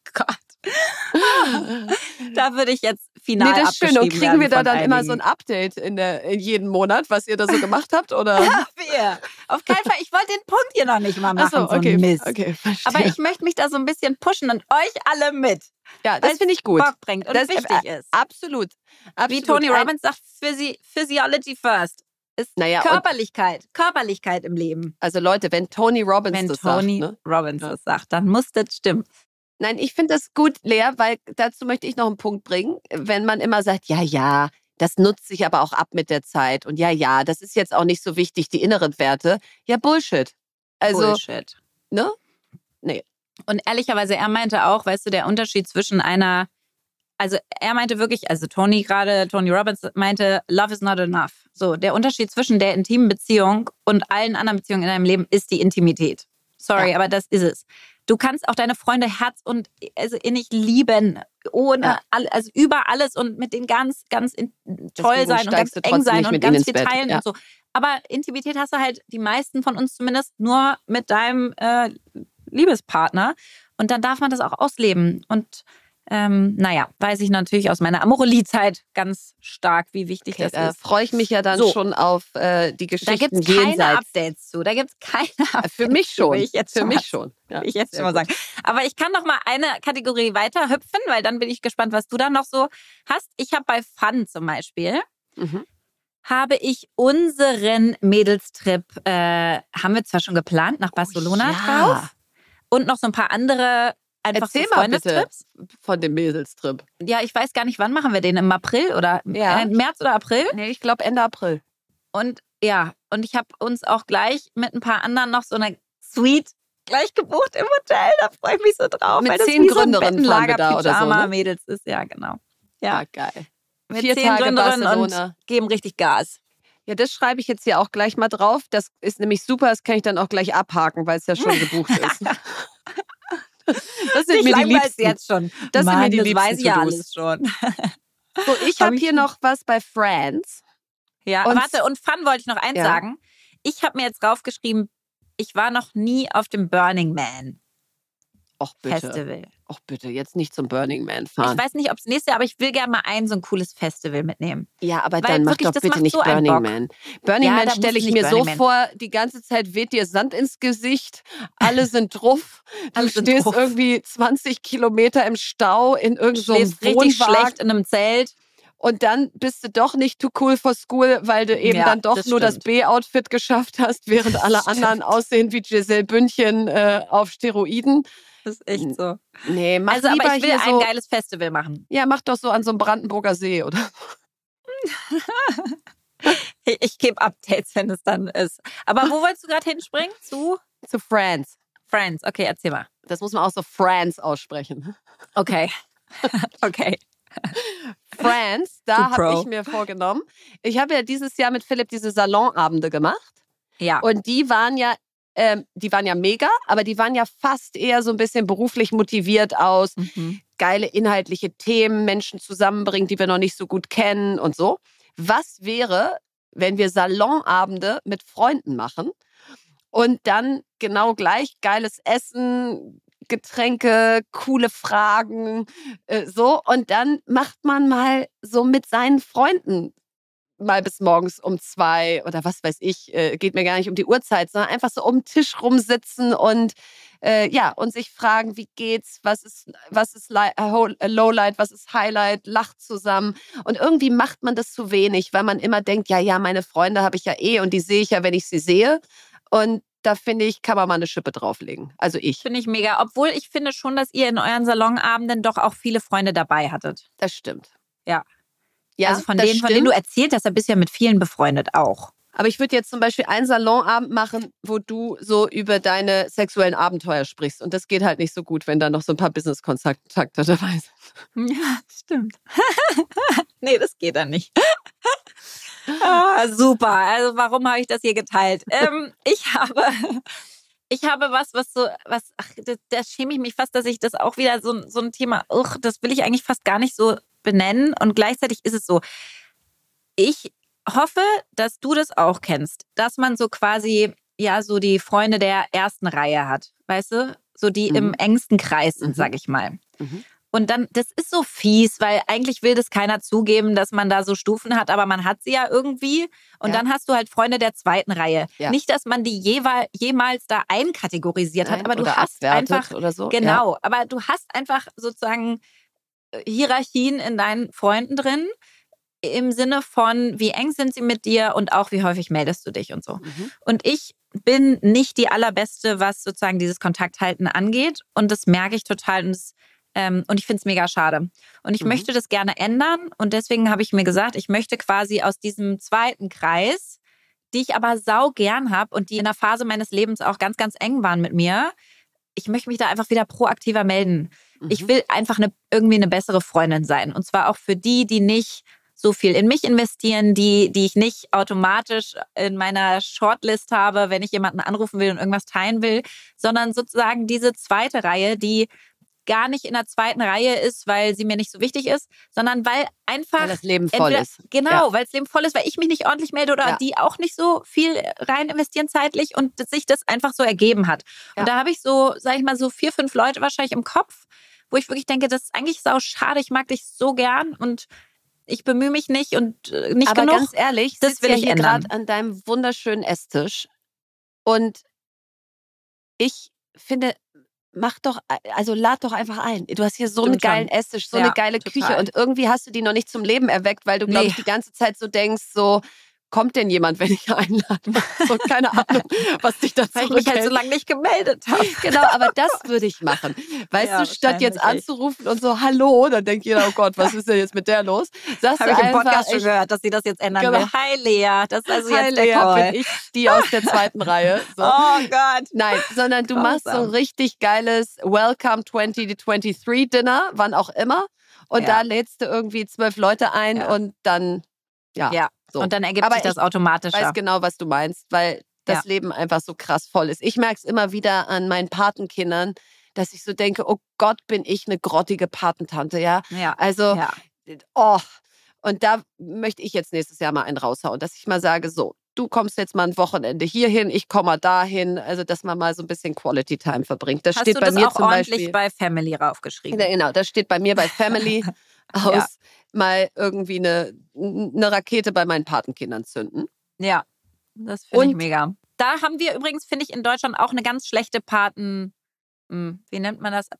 [SPEAKER 1] Gott. Da würde ich jetzt final
[SPEAKER 3] das ist schön. Und kriegen wir da
[SPEAKER 1] von
[SPEAKER 3] dann immer
[SPEAKER 1] einigen.
[SPEAKER 3] so ein Update in jeden Monat, was ihr da so gemacht habt? Oder?
[SPEAKER 1] Ja, wir. Auf keinen Fall. Ich wollte den Punkt hier noch nicht mal machen,
[SPEAKER 3] Ach so, okay,
[SPEAKER 1] so ein Mist.
[SPEAKER 3] okay, verstehe.
[SPEAKER 1] Aber ich möchte mich da so ein bisschen pushen und euch alle mit.
[SPEAKER 3] Ja, das
[SPEAKER 1] weil's
[SPEAKER 3] finde ich gut.
[SPEAKER 1] Bock bringt und
[SPEAKER 3] Das
[SPEAKER 1] wichtig ist.
[SPEAKER 3] Absolut.
[SPEAKER 1] Wie Tony Robbins sagt, Physiology first. Ist Körperlichkeit im Leben.
[SPEAKER 3] Also Leute, wenn Tony Robbins
[SPEAKER 1] Wenn
[SPEAKER 3] das
[SPEAKER 1] Tony
[SPEAKER 3] sagt, ne?
[SPEAKER 1] Robbins das sagt, dann muss das stimmen.
[SPEAKER 3] Nein, ich finde das gut, Lea, weil dazu möchte ich noch einen Punkt bringen. Wenn man immer sagt, ja, das nutzt sich aber auch ab mit der Zeit und ja, das ist jetzt auch nicht so wichtig, die inneren Werte. Ja, Bullshit. Also,
[SPEAKER 1] Bullshit.
[SPEAKER 3] ne? Nee.
[SPEAKER 1] Und ehrlicherweise, er meinte auch, weißt du, der Unterschied zwischen er meinte wirklich, also Tony Robbins meinte, love is not enough. So, der Unterschied zwischen der intimen Beziehung und allen anderen Beziehungen in deinem Leben ist die Intimität. Sorry, aber das ist es. Du kannst auch deine Freunde innig lieben, ohne also über alles und mit denen ganz, ganz toll sein und ganz eng sein und ganz viel teilen und so. Aber Intimität hast du halt, die meisten von uns zumindest, nur mit deinem Liebespartner. Und dann darf man das auch ausleben. Und weiß ich natürlich aus meiner Amorelie-Zeit ganz stark, wie wichtig das
[SPEAKER 3] Da
[SPEAKER 1] ist.
[SPEAKER 3] freue ich mich ja dann schon auf die Geschichten
[SPEAKER 1] Da gibt es keine
[SPEAKER 3] jenseits.
[SPEAKER 1] Updates zu. Da gibt es keine Updates.
[SPEAKER 3] Für mich schon.
[SPEAKER 1] Will ich jetzt
[SPEAKER 3] Für
[SPEAKER 1] schon
[SPEAKER 3] mich
[SPEAKER 1] mal-
[SPEAKER 3] schon. Ja,
[SPEAKER 1] will ich jetzt
[SPEAKER 3] sehr
[SPEAKER 1] schon mal
[SPEAKER 3] gut.
[SPEAKER 1] sagen. Aber ich kann noch mal eine Kategorie weiter hüpfen, weil dann bin ich gespannt, was du dann noch so hast. Ich habe bei Fun zum Beispiel, habe ich unseren Mädelstrip, haben wir zwar schon geplant, nach Barcelona drauf. Und noch so ein paar andere einfach
[SPEAKER 3] Erzähl
[SPEAKER 1] so
[SPEAKER 3] mal bitte
[SPEAKER 1] Freundestrips.
[SPEAKER 3] von dem Mädelstrip.
[SPEAKER 1] Ja, ich weiß gar nicht, wann machen wir den? Im April oder
[SPEAKER 3] Ja.
[SPEAKER 1] März oder April?
[SPEAKER 3] Nee, ich glaube Ende April.
[SPEAKER 1] Und ich habe uns auch gleich mit ein paar anderen noch so eine Suite gleich gebucht im Hotel. Da freue ich mich so drauf.
[SPEAKER 3] Mit
[SPEAKER 1] weil das
[SPEAKER 3] 10
[SPEAKER 1] wie so ein
[SPEAKER 3] Gründerinnen fahren wir da oder so,
[SPEAKER 1] Bettenlager-Pyjama
[SPEAKER 3] ne?
[SPEAKER 1] Mädels ist, ja genau. Ja,
[SPEAKER 3] Ah, geil.
[SPEAKER 1] mit
[SPEAKER 3] 4
[SPEAKER 1] 10
[SPEAKER 3] Tage
[SPEAKER 1] Gründerinnen
[SPEAKER 3] Barcelona.
[SPEAKER 1] und geben richtig Gas.
[SPEAKER 3] Ja, das schreibe ich jetzt hier auch gleich mal drauf. Das ist nämlich super, das kann ich dann auch gleich abhaken, weil es ja schon gebucht ist. Das sind
[SPEAKER 1] Ich
[SPEAKER 3] mir die
[SPEAKER 1] langweil's
[SPEAKER 3] Liebsten.
[SPEAKER 1] jetzt schon.
[SPEAKER 3] Das sind mir
[SPEAKER 1] Mann,
[SPEAKER 3] die
[SPEAKER 1] das
[SPEAKER 3] liebsten
[SPEAKER 1] weiß ich ja
[SPEAKER 3] To-dos.
[SPEAKER 1] alles schon.
[SPEAKER 3] So, ich habe hier noch was bei Friends.
[SPEAKER 1] Ja,
[SPEAKER 3] Und-
[SPEAKER 1] warte, und Fun wollte ich noch eins sagen. Ich habe mir jetzt draufgeschrieben, ich war noch nie auf dem Burning Man
[SPEAKER 3] Och bitte.
[SPEAKER 1] Festival.
[SPEAKER 3] Och bitte, jetzt nicht zum Burning Man fahren.
[SPEAKER 1] Ich weiß nicht, ob es nächstes Jahr, aber ich will gerne mal so ein cooles Festival mitnehmen.
[SPEAKER 3] Ja, aber
[SPEAKER 1] Weil
[SPEAKER 3] dann mach
[SPEAKER 1] wirklich,
[SPEAKER 3] doch
[SPEAKER 1] das
[SPEAKER 3] bitte
[SPEAKER 1] macht
[SPEAKER 3] nicht
[SPEAKER 1] so einen
[SPEAKER 3] Burning
[SPEAKER 1] Bock.
[SPEAKER 3] Man. Burning
[SPEAKER 1] Ja,
[SPEAKER 3] Man
[SPEAKER 1] da
[SPEAKER 3] stelle
[SPEAKER 1] muss
[SPEAKER 3] ich
[SPEAKER 1] nicht
[SPEAKER 3] mir so
[SPEAKER 1] Burning Man.
[SPEAKER 3] vor, die ganze Zeit weht dir Sand ins Gesicht, alle sind drauf, du
[SPEAKER 1] Alle sind
[SPEAKER 3] stehst
[SPEAKER 1] drauf.
[SPEAKER 3] irgendwie 20 Kilometer im Stau in
[SPEAKER 1] Du
[SPEAKER 3] irgendeinem
[SPEAKER 1] schläfst richtig
[SPEAKER 3] Wohnwagen
[SPEAKER 1] schlecht in einem Zelt.
[SPEAKER 3] und dann bist du doch nicht too cool for school, weil du eben
[SPEAKER 1] Ja,
[SPEAKER 3] dann doch
[SPEAKER 1] das
[SPEAKER 3] nur das
[SPEAKER 1] stimmt.
[SPEAKER 3] B-Outfit geschafft hast, während alle
[SPEAKER 1] Stimmt.
[SPEAKER 3] anderen aussehen wie Giselle Bündchen auf Steroiden.
[SPEAKER 1] Das ist echt so.
[SPEAKER 3] Nee, mach
[SPEAKER 1] Also,
[SPEAKER 3] lieber
[SPEAKER 1] aber ich will
[SPEAKER 3] hier
[SPEAKER 1] ein
[SPEAKER 3] so,
[SPEAKER 1] geiles Festival machen.
[SPEAKER 3] ja, mach doch so an so einem Brandenburger See, oder?
[SPEAKER 1] Ich gebe Updates, wenn es dann ist. Aber wo wolltest du gerade hinspringen? Zu
[SPEAKER 3] Zu France.
[SPEAKER 1] Friends. Okay, erzähl mal.
[SPEAKER 3] Das muss man auch so France aussprechen.
[SPEAKER 1] Okay. Okay.
[SPEAKER 3] France, da
[SPEAKER 1] Zu
[SPEAKER 3] habe
[SPEAKER 1] pro.
[SPEAKER 3] ich mir vorgenommen. Ich habe ja dieses Jahr mit Philipp diese Salonabende gemacht.
[SPEAKER 1] Ja.
[SPEAKER 3] Und die waren ja mega, aber die waren ja fast eher so ein bisschen beruflich motiviert aus. Geile inhaltliche Themen, Menschen zusammenbringen, die wir noch nicht so gut kennen und so. Was wäre, wenn wir Salonabende mit Freunden machen und dann genau gleich geiles Essen, Getränke, coole Fragen, so. Und dann macht man mal so mit seinen Freunden mal bis morgens um 2 oder was weiß ich, geht mir gar nicht um die Uhrzeit, sondern einfach so um den Tisch rumsitzen und und sich fragen, wie geht's, was ist Lowlight, was ist Highlight, lacht zusammen. Und irgendwie macht man das zu wenig, weil man immer denkt, ja, meine Freunde habe ich ja eh und die sehe ich ja, wenn ich sie sehe. Und da finde ich, kann man mal eine Schippe drauflegen. Also ich.
[SPEAKER 1] Finde ich mega. Obwohl ich finde schon, dass ihr in euren Salonabenden doch auch viele Freunde dabei hattet.
[SPEAKER 3] Das stimmt.
[SPEAKER 1] Ja.
[SPEAKER 3] Ja,
[SPEAKER 1] also von
[SPEAKER 3] das
[SPEAKER 1] denen
[SPEAKER 3] stimmt.
[SPEAKER 1] du erzählt hast, da bist du ja mit vielen befreundet auch.
[SPEAKER 3] Aber ich würde jetzt zum Beispiel einen Salonabend machen, wo du so über deine sexuellen Abenteuer sprichst. Und das geht halt nicht so gut, wenn da noch so ein paar Business-Kontakte dabei sind.
[SPEAKER 1] Ja, stimmt. Nee, das geht dann nicht. Super. Also warum habe ich das hier geteilt? Ich habe da schäme ich mich fast, dass ich das auch wieder so ein Thema, das will ich eigentlich fast gar nicht so benennen. Und gleichzeitig ist es so, ich hoffe, dass du das auch kennst, dass man so quasi, ja, so die Freunde der ersten Reihe hat, weißt du? So die im engsten Kreis sind, sag ich mal. Und dann, das ist so fies, weil eigentlich will das keiner zugeben, dass man da so Stufen hat, aber man hat sie ja irgendwie. Und dann hast du halt Freunde der zweiten Reihe. Ja. Nicht, dass man die jemals da einkategorisiert hat, aber du hast einfach,
[SPEAKER 3] oder so.
[SPEAKER 1] Genau, aber du hast einfach sozusagen Hierarchien in deinen Freunden drin. Im Sinne von, wie eng sind sie mit dir und auch wie häufig meldest du dich und so. Und ich bin nicht die allerbeste, was sozusagen dieses Kontakthalten angeht. Und das merke ich total. Und ich finde es mega schade. Und ich möchte das gerne ändern. Und deswegen habe ich mir gesagt, ich möchte quasi aus diesem zweiten Kreis, die ich aber sau gern habe und die in einer Phase meines Lebens auch ganz, ganz eng waren mit mir, ich möchte mich da einfach wieder proaktiver melden. Ich will einfach irgendwie eine bessere Freundin sein. Und zwar auch für die nicht so viel in mich investieren, die ich nicht automatisch in meiner Shortlist habe, wenn ich jemanden anrufen will und irgendwas teilen will, sondern sozusagen diese zweite Reihe, die gar nicht in der zweiten Reihe ist, weil sie mir nicht so wichtig ist, sondern weil einfach...
[SPEAKER 3] Weil das Leben voll ist.
[SPEAKER 1] Genau, weil das Leben voll ist, weil ich mich nicht ordentlich melde oder die auch nicht so viel rein investieren zeitlich und sich das einfach so ergeben hat. Und da habe ich so, sag ich mal, so 4, 5 Leute wahrscheinlich im Kopf, wo ich wirklich denke, das ist eigentlich sau schade, ich mag dich so gern und ich bemühe mich nicht und nicht
[SPEAKER 3] aber
[SPEAKER 1] genug.
[SPEAKER 3] Aber ganz ehrlich,
[SPEAKER 1] das will ich
[SPEAKER 3] hier
[SPEAKER 1] ändern.
[SPEAKER 3] gerade an deinem wunderschönen Esstisch und ich finde, lad doch einfach ein. Du hast hier so einen geilen Esstisch, so eine geile Küche und irgendwie hast du die noch nicht zum Leben erweckt, weil du, glaube ich, die ganze Zeit so denkst, so, kommt denn jemand, wenn ich einlade? So, keine Ahnung, was dich dazu
[SPEAKER 1] weil ich mich halt so lange nicht gemeldet habe.
[SPEAKER 3] Genau, aber das würde ich machen. Weißt du, statt jetzt anzurufen und so, hallo, dann denkt jeder, oh Gott, was ist denn jetzt mit der los?
[SPEAKER 1] Habe ich im Podcast schon gehört, dass sie das jetzt ändern will. Hi Lea, das ist also jetzt der
[SPEAKER 3] Call. Bin ich die aus der zweiten Reihe. So.
[SPEAKER 1] Oh Gott.
[SPEAKER 3] Nein, sondern du machst so ein richtig geiles Welcome 2023 Dinner, wann auch immer. Und da lädst du irgendwie 12 Leute ein und dann, so.
[SPEAKER 1] Und dann ergibt sich das automatisch.
[SPEAKER 3] Ich weiß genau, was du meinst, weil das Leben einfach so krass voll ist. Ich merke es immer wieder an meinen Patenkindern, dass ich so denke, oh Gott, bin ich eine grottige Patentante, ja? Also, und da möchte ich jetzt nächstes Jahr mal einen raushauen, dass ich mal sage, so, du kommst jetzt mal ein Wochenende hierhin, ich komme mal dahin, also dass man mal so ein bisschen Quality Time verbringt. Das steht bei mir
[SPEAKER 1] auch
[SPEAKER 3] zum Beispiel
[SPEAKER 1] ordentlich bei Family raufgeschrieben?
[SPEAKER 3] Ja, genau, das steht bei mir bei Family aus, mal irgendwie eine Rakete bei meinen Patenkindern zünden.
[SPEAKER 1] Ja, das finde ich mega. Da haben wir übrigens, finde ich, in Deutschland auch eine ganz schlechte wie nennt man das?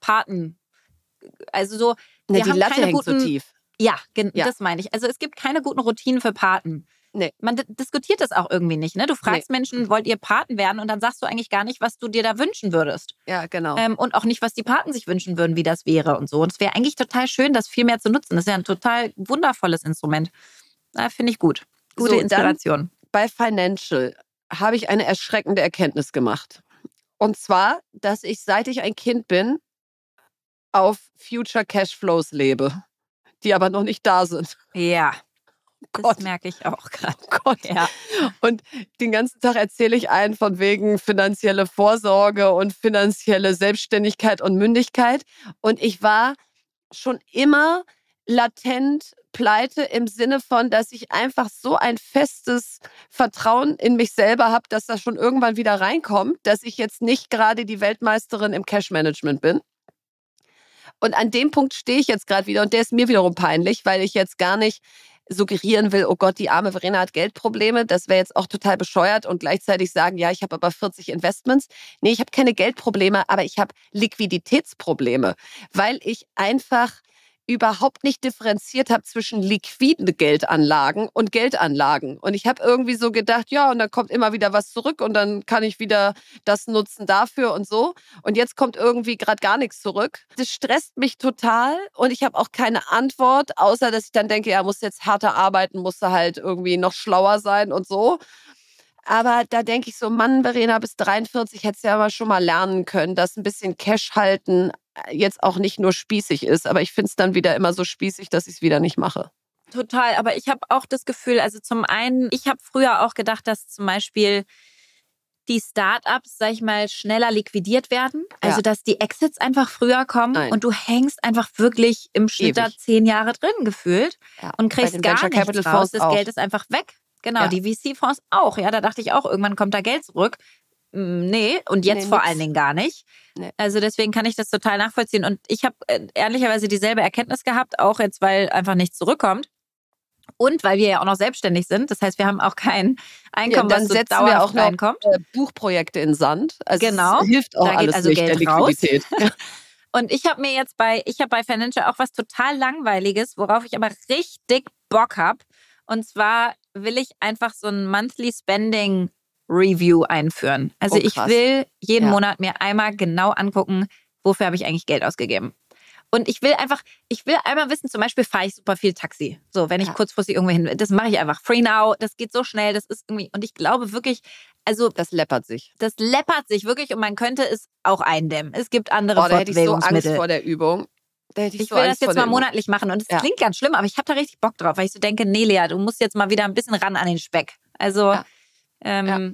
[SPEAKER 1] Also so,
[SPEAKER 3] die Latte hängt so tief.
[SPEAKER 1] Ja, das meine ich. Also es gibt keine guten Routinen für Paten.
[SPEAKER 3] Nee.
[SPEAKER 1] Man diskutiert das auch irgendwie nicht, ne? Du fragst Menschen, wollt ihr Paten werden? Und dann sagst du eigentlich gar nicht, was du dir da wünschen würdest.
[SPEAKER 3] Ja, genau.
[SPEAKER 1] Und auch nicht, was die Paten sich wünschen würden, wie das wäre und so. Und es wäre eigentlich total schön, das viel mehr zu nutzen. Das ist ja ein total wundervolles Instrument. Finde ich gut. Gute Inspiration.
[SPEAKER 3] Bei Financial habe ich eine erschreckende Erkenntnis gemacht. Und zwar, dass ich, seit ich ein Kind bin, auf Future Cashflows lebe, die aber noch nicht da sind.
[SPEAKER 1] Ja.
[SPEAKER 3] Gott.
[SPEAKER 1] Das merke ich auch gerade.
[SPEAKER 3] Oh Gott.
[SPEAKER 1] Ja.
[SPEAKER 3] Und den ganzen Tag erzähle ich einen von wegen finanzielle Vorsorge und finanzielle Selbstständigkeit und Mündigkeit. Und ich war schon immer latent pleite im Sinne von, dass ich einfach so ein festes Vertrauen in mich selber habe, dass das schon irgendwann wieder reinkommt, dass ich jetzt nicht gerade die Weltmeisterin im Cashmanagement bin. Und an dem Punkt stehe ich jetzt gerade wieder und der ist mir wiederum peinlich, weil ich jetzt gar nicht suggerieren will, oh Gott, die arme Verena hat Geldprobleme. Das wäre jetzt auch total bescheuert und gleichzeitig sagen, ja, ich habe aber 40 Investments. Nee, ich habe keine Geldprobleme, aber ich habe Liquiditätsprobleme, weil ich einfach überhaupt nicht differenziert habe zwischen liquiden Geldanlagen und Geldanlagen. Und ich habe irgendwie so gedacht, ja, und dann kommt immer wieder was zurück und dann kann ich wieder das nutzen dafür und so. Und jetzt kommt irgendwie gerade gar nichts zurück. Das stresst mich total und ich habe auch keine Antwort, außer dass ich dann denke, ja, muss jetzt härter arbeiten, muss halt irgendwie noch schlauer sein und so. Aber da denke ich so, Mann, Verena, bis 43 hättest du ja aber schon mal lernen können, dass ein bisschen Cash halten jetzt auch nicht nur spießig ist. Aber ich finde es dann wieder immer so spießig, dass ich es wieder nicht mache.
[SPEAKER 1] Total, aber ich habe auch das Gefühl, also zum einen, ich habe früher auch gedacht, dass zum Beispiel die Startups, sag ich mal, schneller liquidiert werden. Also dass die Exits einfach früher kommen.
[SPEAKER 3] Nein.
[SPEAKER 1] Und du hängst einfach wirklich im Schnitt da 10 Jahre drin gefühlt und kriegst gar nichts raus. Das Geld ist einfach weg. Genau, die VC-Fonds auch. Ja, da dachte ich auch, irgendwann kommt da Geld zurück. Nee, und jetzt vor allen Dingen gar nicht. Nee. Also deswegen kann ich das total nachvollziehen. Und ich habe ehrlicherweise dieselbe Erkenntnis gehabt, auch jetzt, weil einfach nichts zurückkommt. Und weil wir ja auch noch selbstständig sind. Das heißt, wir haben auch kein Einkommen,
[SPEAKER 3] dann
[SPEAKER 1] was so
[SPEAKER 3] setzen wir auch noch
[SPEAKER 1] reinkommt.
[SPEAKER 3] Buchprojekte in Sand. Also
[SPEAKER 1] genau.
[SPEAKER 3] Es hilft auch
[SPEAKER 1] da
[SPEAKER 3] alles
[SPEAKER 1] geht also
[SPEAKER 3] nicht,
[SPEAKER 1] Geld
[SPEAKER 3] der Liquidität.
[SPEAKER 1] Und ich habe mir jetzt bei Financial auch was total Langweiliges, worauf ich aber richtig Bock habe. Und zwar will ich einfach so ein Monthly Spending Review einführen. Also ich will jeden Monat mir einmal genau angucken, wofür habe ich eigentlich Geld ausgegeben. Und ich will einmal wissen, zum Beispiel fahre ich super viel Taxi. So, wenn ich kurzfristig irgendwo hin will. Das mache ich einfach. Free now, das geht so schnell, das ist irgendwie, und ich glaube wirklich, also.
[SPEAKER 3] Das läppert sich.
[SPEAKER 1] Das läppert sich wirklich und man könnte es auch eindämmen. Es gibt andere
[SPEAKER 3] Fortbewegungsmittel. Da hätte ich so Angst vor der Übung.
[SPEAKER 1] Ich will das jetzt mal monatlich machen und es klingt ganz schlimm, aber ich habe da richtig Bock drauf, weil ich so denke, nee, Lea, du musst jetzt mal wieder ein bisschen ran an den Speck. Also, kann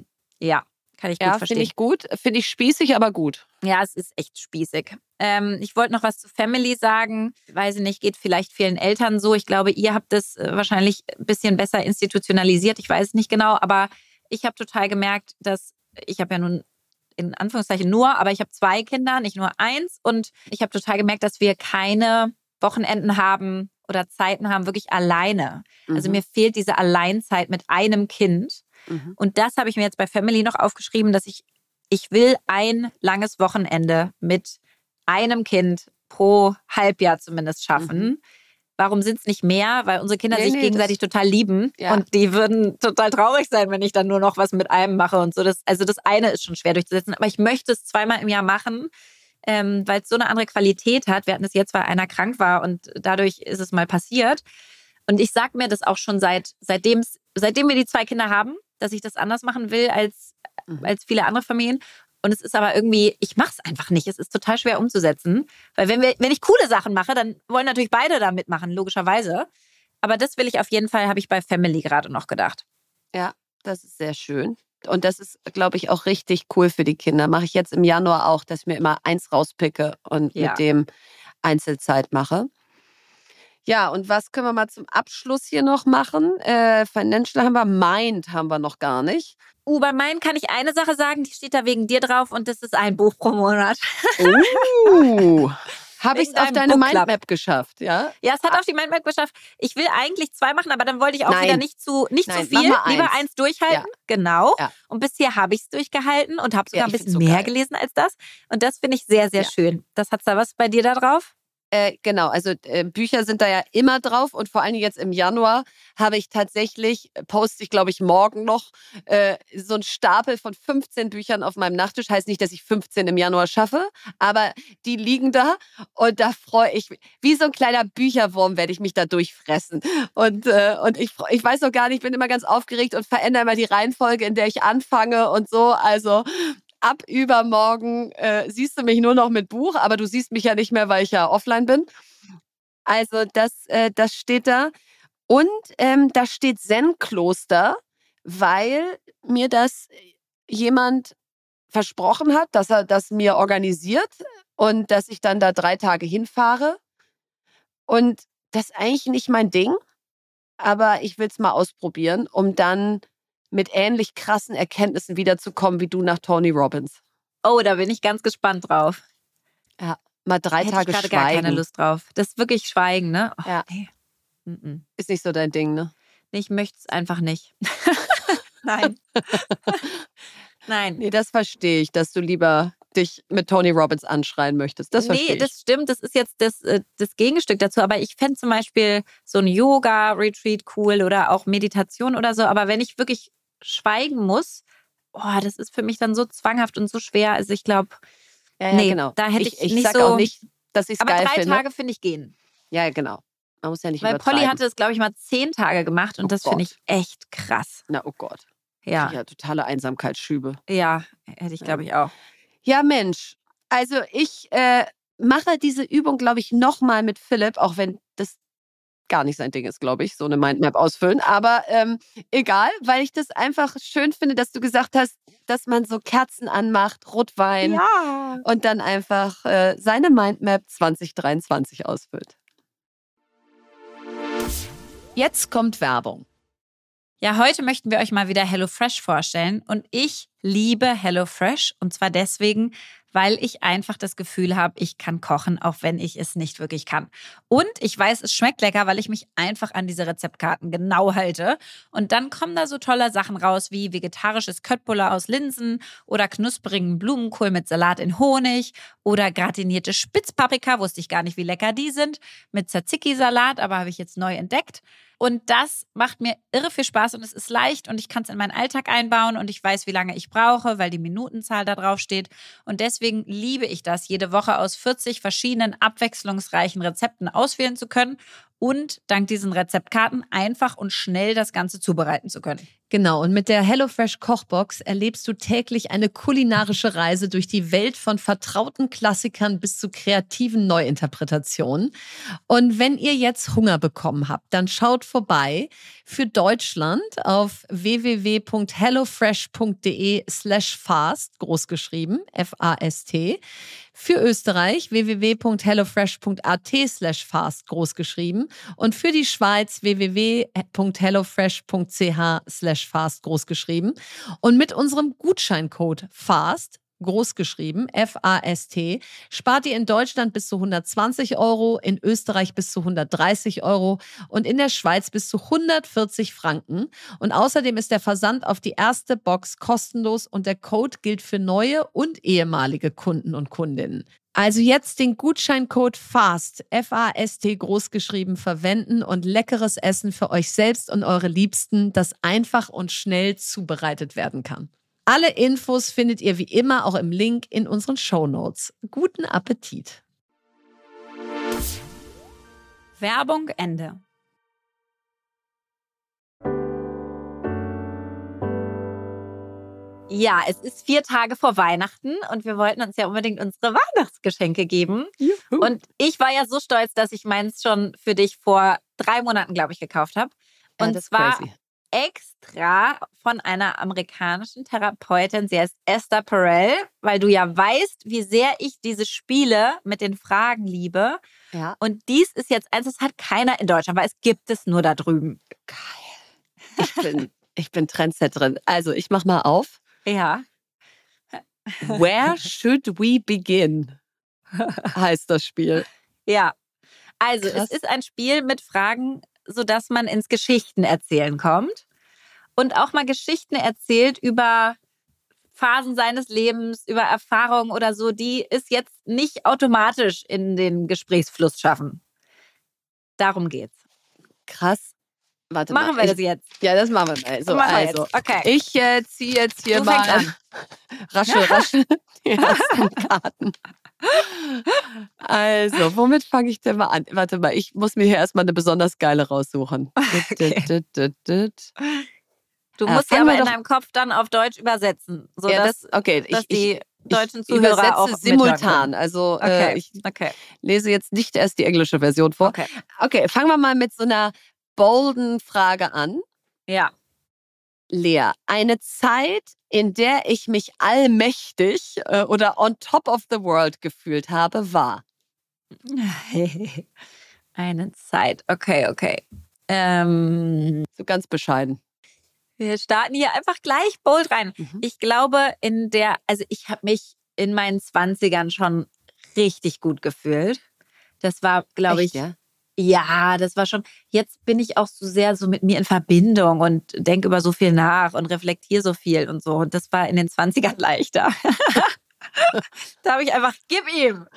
[SPEAKER 1] ich gut verstehen.
[SPEAKER 3] Finde ich gut. Finde ich spießig, aber gut.
[SPEAKER 1] Ja, es ist echt spießig. Ich wollte noch was zu Family sagen. Weiß ich nicht, geht vielleicht vielen Eltern so. Ich glaube, ihr habt das wahrscheinlich ein bisschen besser institutionalisiert. Ich weiß es nicht genau, aber ich habe total gemerkt, dass ich habe ja nun in Anführungszeichen aber ich habe 2 Kinder, nicht nur 1. Und ich habe total gemerkt, dass wir keine Wochenenden haben oder Zeiten haben, wirklich alleine. Also mir fehlt diese Alleinzeit mit einem Kind. Und das habe ich mir jetzt bei Family noch aufgeschrieben, dass ich will ein langes Wochenende mit einem Kind pro Halbjahr zumindest schaffen. Warum sind es nicht mehr? Weil unsere Kinder sich gegenseitig total lieben. Ja. Und die würden total traurig sein, wenn ich dann nur noch was mit einem mache und so. Also das eine ist schon schwer durchzusetzen. Aber ich möchte es 2-mal im Jahr machen, weil es so eine andere Qualität hat. Wir hatten es jetzt, weil einer krank war und dadurch ist es mal passiert. Und ich sage mir das auch schon seitdem wir die 2 Kinder haben, dass ich das anders machen will als viele andere Familien. Und es ist aber irgendwie, ich mache es einfach nicht. Es ist total schwer umzusetzen. Weil wenn ich coole Sachen mache, dann wollen natürlich beide da mitmachen, logischerweise. Aber das will ich auf jeden Fall, habe ich bei Family gerade noch gedacht.
[SPEAKER 3] Ja, das ist sehr schön. Und das ist, glaube ich, auch richtig cool für die Kinder. Mache ich jetzt im Januar auch, dass ich mir immer eins rauspicke und mit dem Einzelzeit mache. Ja, und was können wir mal zum Abschluss hier noch machen? Financial haben wir, Mind haben wir noch gar nicht.
[SPEAKER 1] Bei Mind kann ich eine Sache sagen, die steht da wegen dir drauf und das ist ein Buch pro Monat.
[SPEAKER 3] Habe ich es auf deine Mindmap geschafft, ja?
[SPEAKER 1] Ja, es hat auf die Mindmap geschafft. Ich will eigentlich 2 machen, aber dann wollte ich auch wieder nicht zu viel. Lieber 1 durchhalten. Ja. Genau. Ja. Und bisher habe ich es durchgehalten und habe sogar ein bisschen mehr gelesen als das. Und das finde ich sehr, sehr schön. Das hat's da was bei dir da drauf?
[SPEAKER 3] Genau, also Bücher sind da ja immer drauf und vor allem jetzt im Januar habe ich tatsächlich, poste ich glaube ich morgen noch, so einen Stapel von 15 Büchern auf meinem Nachttisch. Heißt nicht, dass ich 15 im Januar schaffe, aber die liegen da und da freue ich mich. Wie so ein kleiner Bücherwurm werde ich mich da durchfressen. Und ich weiß noch gar nicht, ich bin immer ganz aufgeregt und verändere immer die Reihenfolge, in der ich anfange und so. Also ab übermorgen siehst du mich nur noch mit Buch, aber du siehst mich ja nicht mehr, weil ich ja offline bin. Also das steht da. Und da steht Zen-Kloster, weil mir das jemand versprochen hat, dass er das mir organisiert und dass ich dann da 3 Tage hinfahre. Und das ist eigentlich nicht mein Ding, aber ich will es mal ausprobieren, um dann mit ähnlich krassen Erkenntnissen wiederzukommen wie du nach Tony Robbins.
[SPEAKER 1] Oh, da bin ich ganz gespannt drauf.
[SPEAKER 3] Ja, mal 3
[SPEAKER 1] Hätte
[SPEAKER 3] Tage
[SPEAKER 1] ich gerade
[SPEAKER 3] schweigen.
[SPEAKER 1] gar keine Lust drauf. Das ist wirklich Schweigen, ne? Oh,
[SPEAKER 3] Ja.
[SPEAKER 1] nee. Mm-mm.
[SPEAKER 3] Ist nicht so dein Ding, ne?
[SPEAKER 1] Ich möchte es einfach nicht. Nein. Nein.
[SPEAKER 3] Nee, das verstehe ich, dass du lieber dich mit Tony Robbins anschreien möchtest. Das verstehe ich.
[SPEAKER 1] Das stimmt. Das ist jetzt das Gegenstück dazu. Aber ich fände zum Beispiel so ein Yoga-Retreat cool oder auch Meditation oder so. Aber wenn ich wirklich schweigen muss, das ist für mich dann so zwanghaft und so schwer. Also ich glaube, nee,
[SPEAKER 3] genau.
[SPEAKER 1] da hätte ich
[SPEAKER 3] Ich
[SPEAKER 1] nicht
[SPEAKER 3] sag
[SPEAKER 1] so.
[SPEAKER 3] auch nicht, dass ich es
[SPEAKER 1] Aber
[SPEAKER 3] geil
[SPEAKER 1] 3
[SPEAKER 3] finde.
[SPEAKER 1] Tage finde ich gehen.
[SPEAKER 3] Ja, genau. Man muss ja nicht
[SPEAKER 1] Weil
[SPEAKER 3] übertreiben.
[SPEAKER 1] Polly hatte es, glaube ich, mal 10 Tage gemacht und
[SPEAKER 3] Oh
[SPEAKER 1] das finde ich
[SPEAKER 3] Gott.
[SPEAKER 1] echt krass.
[SPEAKER 3] Na, oh Gott.
[SPEAKER 1] Ja,
[SPEAKER 3] Ja, totale Einsamkeitsschübe.
[SPEAKER 1] ja, hätte ich, glaube ich, auch.
[SPEAKER 3] Ja, Mensch. Also ich mache diese Übung, glaube ich, nochmal mit Philipp, auch wenn das gar nicht sein Ding ist, glaube ich, so eine Mindmap ausfüllen. Aber egal, weil ich das einfach schön finde, dass du gesagt hast, dass man so Kerzen anmacht, Rotwein
[SPEAKER 1] Ja.
[SPEAKER 3] und dann einfach seine Mindmap 2023 ausfüllt.
[SPEAKER 2] Jetzt kommt Werbung.
[SPEAKER 1] Ja, heute möchten wir euch mal wieder HelloFresh vorstellen. Und ich liebe HelloFresh. Und zwar deswegen, weil ich einfach das Gefühl habe, ich kann kochen, auch wenn ich es nicht wirklich kann. Und ich weiß, es schmeckt lecker, weil ich mich einfach an diese Rezeptkarten genau halte. Und dann kommen da so tolle Sachen raus wie vegetarisches Köttbullar aus Linsen oder knusprigen Blumenkohl mit Salat in Honig oder gratinierte Spitzpaprika, wusste ich gar nicht, wie lecker die sind, mit Tzatziki-Salat, aber habe ich jetzt neu entdeckt. Und das macht mir irre viel Spaß und es ist leicht und ich kann es in meinen Alltag einbauen und ich weiß, wie lange ich brauche, weil die Minutenzahl da drauf steht. Und deswegen liebe ich das, jede Woche aus 40 verschiedenen abwechslungsreichen Rezepten auswählen zu können und dank diesen Rezeptkarten einfach und schnell das Ganze zubereiten zu können.
[SPEAKER 2] Genau, und mit der HelloFresh Kochbox erlebst du täglich eine kulinarische Reise durch die Welt von vertrauten Klassikern bis zu kreativen Neuinterpretationen. Und wenn ihr jetzt Hunger bekommen habt, dann schaut vorbei für Deutschland auf www.hellofresh.de/fast, großgeschrieben, F-A-S-T. Für Österreich www.hellofresh.at/fast, großgeschrieben. Und für die Schweiz www.hellofresh.ch/fast, großgeschrieben. Und mit unserem Gutscheincode FAST, großgeschrieben, F-A-S-T, spart ihr in Deutschland bis zu 120 Euro, in Österreich bis zu 130 Euro und in der Schweiz bis zu 140 Franken. Und außerdem ist der Versand auf die erste Box kostenlos und der Code gilt für neue und ehemalige Kunden und Kundinnen. Also jetzt den Gutscheincode FAST, F-A-S-T großgeschrieben, verwenden und leckeres Essen für euch selbst und eure Liebsten, das einfach und schnell zubereitet werden kann. Alle Infos findet ihr wie immer auch im Link in unseren Shownotes. Guten Appetit!
[SPEAKER 1] Werbung Ende. Ja, es ist 4 Tage vor Weihnachten und wir wollten uns ja unbedingt unsere Weihnachtsgeschenke geben.
[SPEAKER 3] Juhu.
[SPEAKER 1] Und ich war ja so stolz, dass ich meins schon für dich vor 3 Monaten, glaube ich, gekauft habe. Und
[SPEAKER 3] das ist
[SPEAKER 1] zwar
[SPEAKER 3] crazy.
[SPEAKER 1] extra von einer amerikanischen Therapeutin. Sie heißt Esther Perel, weil du ja weißt, wie sehr ich diese Spiele mit den Fragen liebe.
[SPEAKER 3] Ja.
[SPEAKER 1] Und dies ist jetzt eins, das hat keiner in Deutschland, weil es gibt es nur da drüben.
[SPEAKER 3] Geil. Ich bin Trendsetterin. Also, ich mach mal auf.
[SPEAKER 1] Ja.
[SPEAKER 3] Where should we begin? Heißt das Spiel.
[SPEAKER 1] Ja. Also,
[SPEAKER 3] Krass.
[SPEAKER 1] es ist ein Spiel mit Fragen, sodass man ins Geschichtenerzählen kommt. Und auch mal Geschichten erzählt über Phasen seines Lebens, über Erfahrungen oder so, die es jetzt nicht automatisch in den Gesprächsfluss schaffen. Darum geht's.
[SPEAKER 3] Krass. Warte
[SPEAKER 1] Machen
[SPEAKER 3] mal.
[SPEAKER 1] wir das jetzt?
[SPEAKER 3] Ja, das machen wir mal. So,
[SPEAKER 1] Machen wir
[SPEAKER 3] also,
[SPEAKER 1] jetzt. Okay.
[SPEAKER 3] ich ziehe jetzt hier
[SPEAKER 1] Du
[SPEAKER 3] mal
[SPEAKER 1] fängst an.
[SPEAKER 3] raschel die ersten Karten. Also, womit fange ich denn mal an? Warte mal, ich muss mir hier erstmal eine besonders geile raussuchen.
[SPEAKER 1] Okay. Du musst sie
[SPEAKER 3] fangen
[SPEAKER 1] aber
[SPEAKER 3] wir
[SPEAKER 1] in
[SPEAKER 3] doch-
[SPEAKER 1] deinem Kopf dann auf Deutsch übersetzen,
[SPEAKER 3] Ja,
[SPEAKER 1] sodass
[SPEAKER 3] okay.
[SPEAKER 1] dass die deutschen
[SPEAKER 3] ich
[SPEAKER 1] Zuhörer auch
[SPEAKER 3] übersetze
[SPEAKER 1] mithören
[SPEAKER 3] simultan.
[SPEAKER 1] können.
[SPEAKER 3] Also
[SPEAKER 1] Okay.
[SPEAKER 3] ich
[SPEAKER 1] Okay.
[SPEAKER 3] lese jetzt nicht erst die englische Version vor.
[SPEAKER 1] Okay.
[SPEAKER 3] Okay, fangen wir mal mit so einer bolden Frage an.
[SPEAKER 1] Ja.
[SPEAKER 3] Lea, eine Zeit, in der ich mich allmächtig oder on top of the world gefühlt habe, war.
[SPEAKER 1] Eine Zeit. Okay.
[SPEAKER 3] So ganz bescheiden.
[SPEAKER 1] Wir starten hier einfach gleich bold rein.
[SPEAKER 3] Mhm.
[SPEAKER 1] Ich glaube, ich habe mich in meinen 20ern schon richtig gut gefühlt. Das war, glaube ich,
[SPEAKER 3] Echt, ja?
[SPEAKER 1] ja, das war schon, jetzt bin ich auch so sehr so mit mir in Verbindung und denke über so viel nach und reflektiere so viel und so. Und das war in den 20ern leichter. Da habe ich einfach, gib ihm,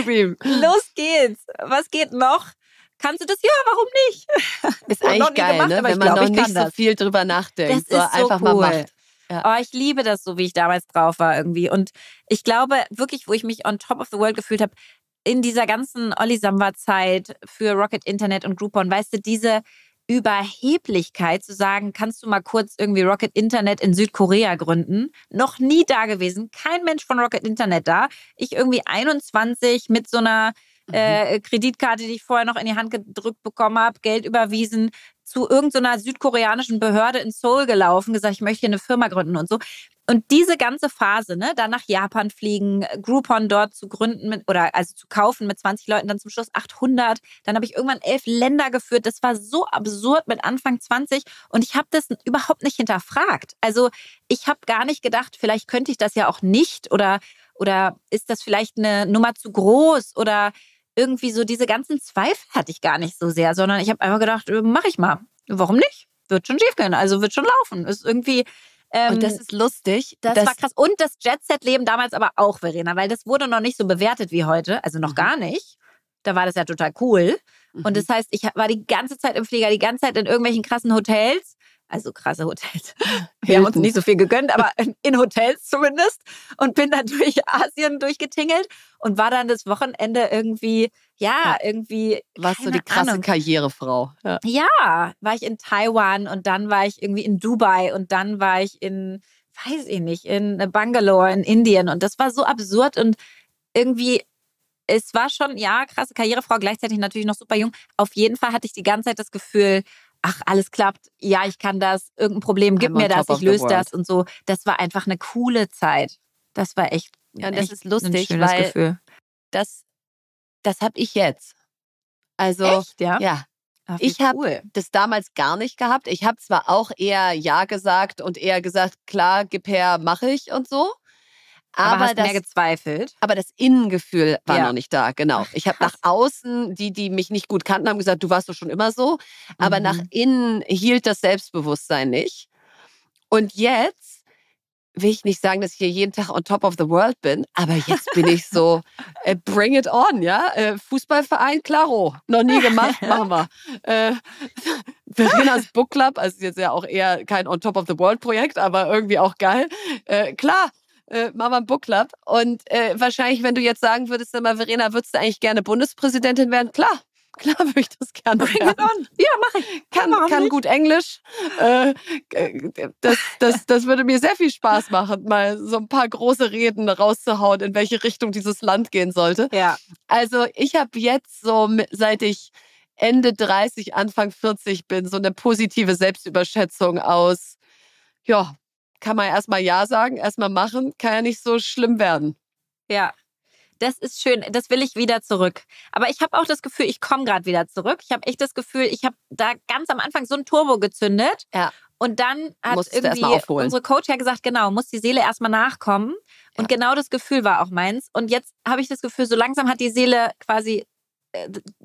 [SPEAKER 1] los geht's. Was geht noch? Kannst du das? Ja, warum nicht?
[SPEAKER 3] Ist
[SPEAKER 1] Noch
[SPEAKER 3] eigentlich
[SPEAKER 1] nie
[SPEAKER 3] geil,
[SPEAKER 1] gemacht,
[SPEAKER 3] ne?
[SPEAKER 1] aber
[SPEAKER 3] Wenn
[SPEAKER 1] ich
[SPEAKER 3] man
[SPEAKER 1] glaube,
[SPEAKER 3] noch
[SPEAKER 1] ich
[SPEAKER 3] nicht
[SPEAKER 1] kann
[SPEAKER 3] so
[SPEAKER 1] das.
[SPEAKER 3] viel drüber nachdenkt,
[SPEAKER 1] Das ist so
[SPEAKER 3] einfach
[SPEAKER 1] cool.
[SPEAKER 3] mal macht. Ja.
[SPEAKER 1] Oh, ich liebe das so, wie ich damals drauf war irgendwie. Und ich glaube wirklich, wo ich mich on top of the world gefühlt habe, in dieser ganzen Olli Samba-Zeit für Rocket Internet und Groupon, weißt du, diese Überheblichkeit zu sagen, kannst du mal kurz irgendwie Rocket Internet in Südkorea gründen? Noch nie da gewesen, kein Mensch von Rocket Internet da. Ich irgendwie 21 mit so einer Kreditkarte, die ich vorher noch in die Hand gedrückt bekommen habe, Geld überwiesen, zu irgendeiner südkoreanischen Behörde in Seoul gelaufen, gesagt, ich möchte hier eine Firma gründen und so. Und diese ganze Phase, ne, dann nach Japan fliegen, Groupon dort zu gründen also zu kaufen mit 20 Leuten, dann zum Schluss 800. Dann habe ich irgendwann 11 Länder geführt. Das war so absurd mit Anfang 20 und ich habe das überhaupt nicht hinterfragt. Also ich habe gar nicht gedacht, vielleicht könnte ich das ja auch nicht oder ist das vielleicht eine Nummer zu groß oder irgendwie so diese ganzen Zweifel hatte ich gar nicht so sehr, sondern ich habe einfach gedacht, mache ich mal. Warum nicht? Wird schon schief gehen, also wird schon laufen. Ist irgendwie
[SPEAKER 3] Und das ist lustig.
[SPEAKER 1] das war krass. Und das Jet-Set-Leben damals aber auch, Verena, weil das wurde noch nicht so bewertet wie heute. Also noch gar nicht. Da war das ja total cool. Und das heißt, ich war die ganze Zeit im Flieger, die ganze Zeit in irgendwelchen krassen Hotels. Also krasse Hotels. Wir haben uns nicht so viel gegönnt, aber in Hotels zumindest. Und bin dann durch Asien durchgetingelt und war dann das Wochenende irgendwie, irgendwie.
[SPEAKER 3] Warst du
[SPEAKER 1] keine
[SPEAKER 3] die krasse
[SPEAKER 1] Ahnung.
[SPEAKER 3] Karrierefrau. Ja.
[SPEAKER 1] Ja, war ich in Taiwan und dann war ich irgendwie in Dubai und dann war ich in, weiß ich nicht, in Bangalore in Indien und das war so absurd und irgendwie, es war schon, ja, krasse Karrierefrau, gleichzeitig natürlich noch super jung. Auf jeden Fall hatte ich die ganze Zeit das Gefühl, ach, alles klappt, ja, ich kann das, irgendein Problem, gib
[SPEAKER 3] I'm on
[SPEAKER 1] mir das,
[SPEAKER 3] top of
[SPEAKER 1] ich
[SPEAKER 3] the
[SPEAKER 1] löse
[SPEAKER 3] world.
[SPEAKER 1] das und so. Das war einfach eine coole Zeit. Das war echt,
[SPEAKER 3] Ja, und das
[SPEAKER 1] echt
[SPEAKER 3] ist lustig,
[SPEAKER 1] ein schönes
[SPEAKER 3] weil
[SPEAKER 1] Gefühl.
[SPEAKER 3] das habe ich jetzt. Also,
[SPEAKER 1] Echt, ja?
[SPEAKER 3] ja.
[SPEAKER 1] Ach, wie
[SPEAKER 3] Ich habe
[SPEAKER 1] cool.
[SPEAKER 3] das damals gar nicht gehabt. Ich habe zwar auch eher Ja gesagt und eher gesagt, klar, gib her, mache ich und so.
[SPEAKER 1] Aber hast du
[SPEAKER 3] das,
[SPEAKER 1] mehr gezweifelt?
[SPEAKER 3] aber das Innengefühl war
[SPEAKER 1] Ja.
[SPEAKER 3] noch nicht da, genau. Ich habe nach außen, die mich nicht gut kannten, haben gesagt, du warst doch schon immer so. Aber nach innen hielt das Selbstbewusstsein nicht. Und jetzt will ich nicht sagen, dass ich hier jeden Tag on top of the world bin, aber jetzt bin ich so, bring it on, ja? Fußballverein, klaro. Noch nie gemacht, machen wir. Verenas Book Club, also ist jetzt ja auch eher kein on top of the world Projekt, aber irgendwie auch geil. Klar. Machen wir einen Book Club. Und wahrscheinlich, wenn du jetzt sagen würdest, immer, Verena, würdest du eigentlich gerne Bundespräsidentin werden? Klar würde ich das gerne
[SPEAKER 1] Bring it
[SPEAKER 3] werden.
[SPEAKER 1] on. Ja, mach ich.
[SPEAKER 3] Kann gut Englisch. Das würde mir sehr viel Spaß machen, mal so ein paar große Reden rauszuhauen, in welche Richtung dieses Land gehen sollte.
[SPEAKER 1] Ja.
[SPEAKER 3] Also ich habe jetzt so, seit ich Ende 30, Anfang 40 bin, so eine positive Selbstüberschätzung aus, ja, kann man erstmal Ja sagen, erstmal machen, kann ja nicht so schlimm werden.
[SPEAKER 1] Ja, das ist schön. Das will ich wieder zurück. Aber ich habe auch das Gefühl, ich komme gerade wieder zurück. Ich habe echt das Gefühl, ich habe da ganz am Anfang so ein Turbo gezündet.
[SPEAKER 3] Ja.
[SPEAKER 1] Und dann hat
[SPEAKER 3] Musstest du erst
[SPEAKER 1] irgendwie
[SPEAKER 3] mal aufholen.
[SPEAKER 1] unsere Coach ja gesagt, genau, muss die Seele erstmal nachkommen. Und genau das Gefühl war auch meins. Und jetzt habe ich das Gefühl, so langsam hat die Seele quasi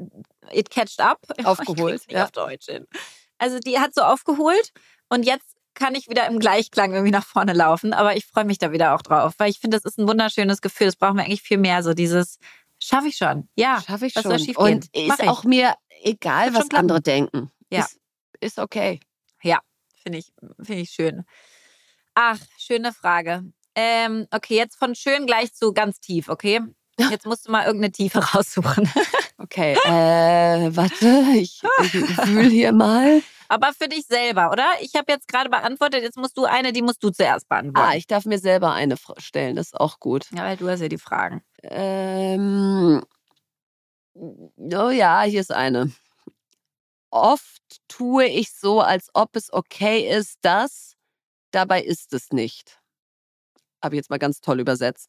[SPEAKER 1] it catched up.
[SPEAKER 3] Aufgeholt,
[SPEAKER 1] Ich krieg's nicht auf Deutsch hin. Also die hat so aufgeholt. Und jetzt kann ich wieder im Gleichklang irgendwie nach vorne laufen. Aber ich freue mich da wieder auch drauf, weil ich finde, das ist ein wunderschönes Gefühl. Das brauchen wir eigentlich viel mehr. So dieses, schaffe ich schon. Ja,
[SPEAKER 3] Schaffe ich
[SPEAKER 1] was
[SPEAKER 3] schon.
[SPEAKER 1] soll schiefgehen?
[SPEAKER 3] Und ist auch mir egal,
[SPEAKER 1] Wird
[SPEAKER 3] was
[SPEAKER 1] schon klappen.
[SPEAKER 3] andere denken.
[SPEAKER 1] Ja.
[SPEAKER 3] Ist okay.
[SPEAKER 1] Ja, finde ich schön. Ach, schöne Frage. Okay, jetzt von schön gleich zu ganz tief, okay? Jetzt musst du mal irgendeine Tiefe raussuchen.
[SPEAKER 3] Okay, warte, ich wühl hier mal.
[SPEAKER 1] Aber für dich selber, oder? Ich habe jetzt gerade beantwortet, jetzt musst du die musst du zuerst beantworten.
[SPEAKER 3] Ich darf mir selber eine stellen, das ist auch gut.
[SPEAKER 1] Ja, weil du hast ja die Fragen.
[SPEAKER 3] Oh ja, hier ist eine. Oft tue ich so, als ob es okay ist, dabei ist es nicht. Habe ich jetzt mal ganz toll übersetzt.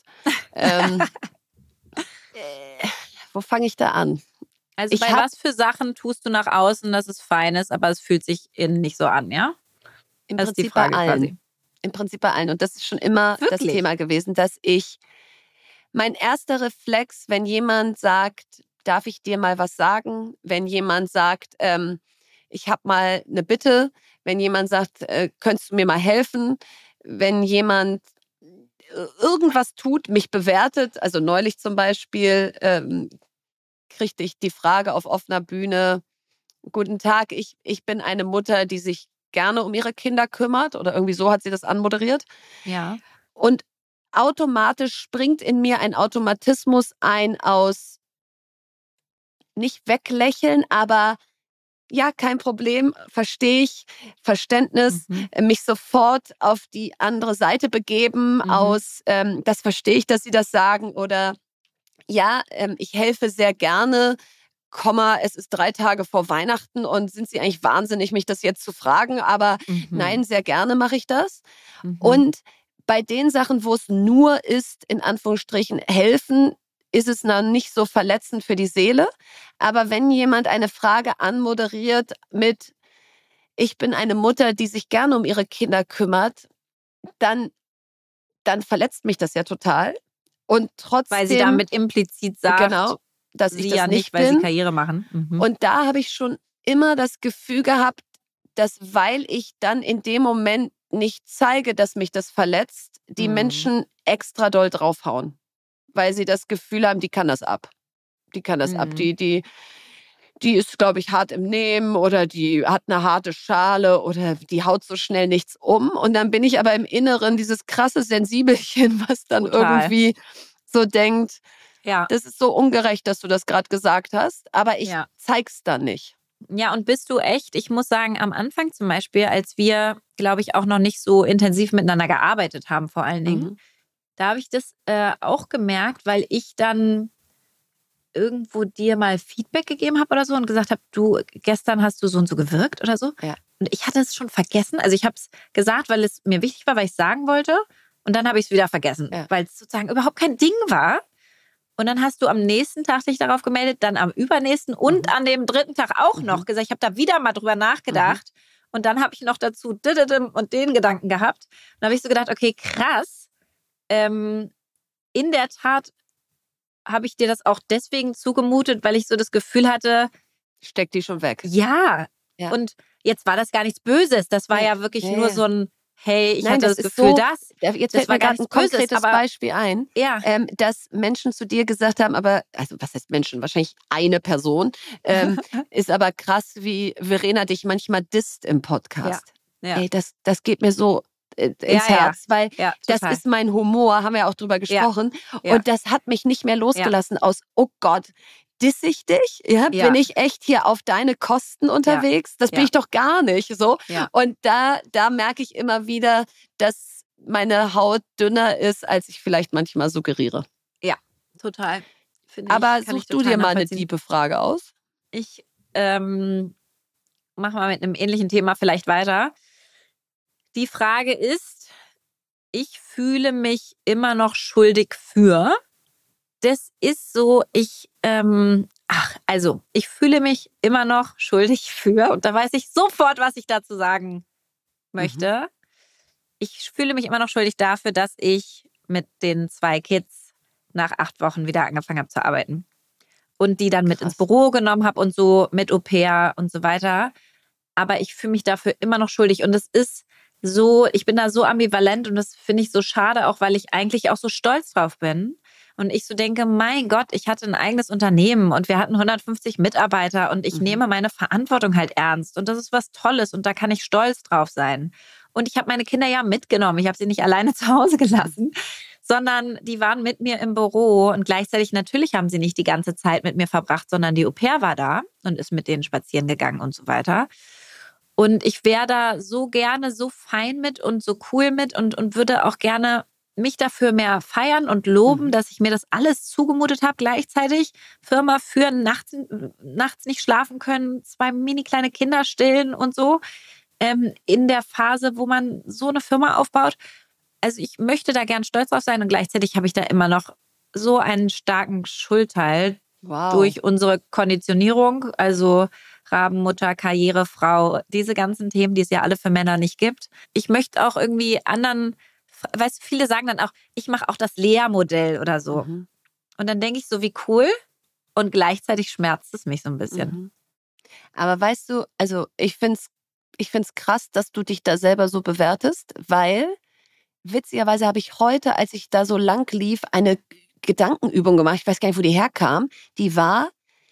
[SPEAKER 3] Wo fange ich da an?
[SPEAKER 1] Also bei was für Sachen tust du nach außen, dass es fein ist, aber es fühlt sich innen nicht so an, ja?
[SPEAKER 3] Im
[SPEAKER 1] Das ist die
[SPEAKER 3] Prinzip
[SPEAKER 1] Frage
[SPEAKER 3] bei allen.
[SPEAKER 1] quasi.
[SPEAKER 3] Im Prinzip bei allen. Und das ist schon immer das
[SPEAKER 1] Wirklich?
[SPEAKER 3] Thema gewesen, dass mein erster Reflex, wenn jemand sagt, darf ich dir mal was sagen? Wenn jemand sagt, ich habe mal eine Bitte. Wenn jemand sagt, könntest du mir mal helfen? Wenn jemand irgendwas tut, mich bewertet, also neulich zum Beispiel, kriegte ich die Frage auf offener Bühne, guten Tag, ich bin eine Mutter, die sich gerne um ihre Kinder kümmert, oder irgendwie so hat sie das anmoderiert.
[SPEAKER 1] Ja.
[SPEAKER 3] Und automatisch springt in mir ein Automatismus ein aus nicht weglächeln, aber ja, kein Problem, verstehe ich, Verständnis, mich sofort auf die andere Seite begeben aus, das verstehe ich, dass Sie das sagen, oder ja, ich helfe sehr gerne, es ist 3 Tage vor Weihnachten und sind Sie eigentlich wahnsinnig, mich das jetzt zu fragen, aber nein, sehr gerne mache ich das. Und bei den Sachen, wo es nur ist, in Anführungsstrichen, helfen, ist es noch nicht so verletzend für die Seele. Aber wenn jemand eine Frage anmoderiert mit, ich bin eine Mutter, die sich gerne um ihre Kinder kümmert, dann verletzt mich das ja total. Und trotzdem,
[SPEAKER 1] weil sie damit implizit sagt,
[SPEAKER 3] genau, dass
[SPEAKER 1] sie
[SPEAKER 3] ich das
[SPEAKER 1] ja nicht, weil sie Karriere machen.
[SPEAKER 3] Und da habe ich schon immer das Gefühl gehabt, dass weil ich dann in dem Moment nicht zeige, dass mich das verletzt, die Menschen extra doll draufhauen. Weil sie das Gefühl haben, die kann das ab. Die kann das ab. Die ist, glaube ich, hart im Nehmen oder die hat eine harte Schale oder die haut so schnell nichts um. Und dann bin ich aber im Inneren dieses krasse Sensibelchen, was dann irgendwie so denkt, das ist so ungerecht, dass du das gerade gesagt hast, aber ich zeig's dann nicht.
[SPEAKER 1] Ja, und bist du echt, ich muss sagen, am Anfang zum Beispiel, als wir, glaube ich, auch noch nicht so intensiv miteinander gearbeitet haben, vor allen Dingen, da habe ich das auch gemerkt, weil ich dann irgendwo dir mal Feedback gegeben habe oder so und gesagt habe, du, gestern hast du so und so gewirkt oder so.
[SPEAKER 3] Ja.
[SPEAKER 1] Und ich hatte es schon vergessen. Also ich habe es gesagt, weil es mir wichtig war, weil ich es sagen wollte. Und dann habe ich es wieder vergessen, weil es sozusagen überhaupt kein Ding war. Und dann hast du am nächsten Tag dich darauf gemeldet, dann am übernächsten und an dem 3. Tag auch noch gesagt. Ich habe da wieder mal drüber nachgedacht. Und dann habe ich noch dazu und den Gedanken gehabt. Und dann habe ich so gedacht, okay, krass. In der Tat habe ich dir das auch deswegen zugemutet, weil ich so das Gefühl hatte,
[SPEAKER 3] steck die schon weg.
[SPEAKER 1] Ja. Und jetzt war das gar nichts Böses. Das war ja wirklich nur so ein, hey, ich hatte das Gefühl,
[SPEAKER 3] jetzt fällt mir gerade ein konkretes Beispiel ein, dass Menschen zu dir gesagt haben, aber, also was heißt Menschen? Wahrscheinlich eine Person, ist aber krass, wie Verena dich manchmal disst im Podcast. Ey, das geht mir so ins Herz, weil das ist mein Humor, haben wir ja auch drüber gesprochen. Und das hat mich nicht mehr losgelassen aus, oh Gott, diss ich dich? Bin ich echt hier auf deine Kosten unterwegs? Das bin ich doch gar nicht. So. Und da merke ich immer wieder, dass meine Haut dünner ist, als ich vielleicht manchmal suggeriere.
[SPEAKER 1] Ja, total.
[SPEAKER 3] Aber suchst du dir mal eine tiefe Frage aus?
[SPEAKER 1] Ich mache mal mit einem ähnlichen Thema vielleicht weiter. Die Frage ist, ich fühle mich immer noch schuldig für. Das ist so, ich fühle mich immer noch schuldig für. Und da weiß ich sofort, was ich dazu sagen möchte. Ich fühle mich immer noch schuldig dafür, dass ich mit den 2 Kids nach 8 Wochen wieder angefangen habe zu arbeiten. Und die dann mit ins Büro genommen habe und so mit Au-pair und so weiter. Aber ich fühle mich dafür immer noch schuldig. Und es ist ich bin da so ambivalent und das finde ich so schade, auch weil ich eigentlich auch so stolz drauf bin. Und ich so denke, mein Gott, ich hatte ein eigenes Unternehmen und wir hatten 150 Mitarbeiter und ich nehme meine Verantwortung halt ernst. Und das ist was Tolles und da kann ich stolz drauf sein. Und ich habe meine Kinder ja mitgenommen. Ich habe sie nicht alleine zu Hause gelassen, sondern die waren mit mir im Büro. Und gleichzeitig natürlich haben sie nicht die ganze Zeit mit mir verbracht, sondern die Au-pair war da und ist mit denen spazieren gegangen und so weiter. Und ich wäre da so gerne so fein mit und so cool mit und würde auch gerne mich dafür mehr feiern und loben, dass ich mir das alles zugemutet habe. Gleichzeitig Firma führen, nachts nicht schlafen können, 2 mini kleine Kinder stillen und so. In der Phase, wo man so eine Firma aufbaut. Also ich möchte da gern stolz drauf sein und gleichzeitig habe ich da immer noch so einen starken Schuldteil durch unsere Konditionierung. Also Rabenmutter, Karrierefrau, diese ganzen Themen, die es ja alle für Männer nicht gibt. Ich möchte auch irgendwie anderen, weißt du, viele sagen dann auch, ich mache auch das Lea-Modell oder so. Und dann denke ich so, wie cool. Und gleichzeitig schmerzt es mich so ein bisschen.
[SPEAKER 3] Aber weißt du, also ich find's krass, dass du dich da selber so bewertest, weil witzigerweise habe ich heute, als ich da so lang lief, eine Gedankenübung gemacht. Ich weiß gar nicht, wo die herkam. Die war,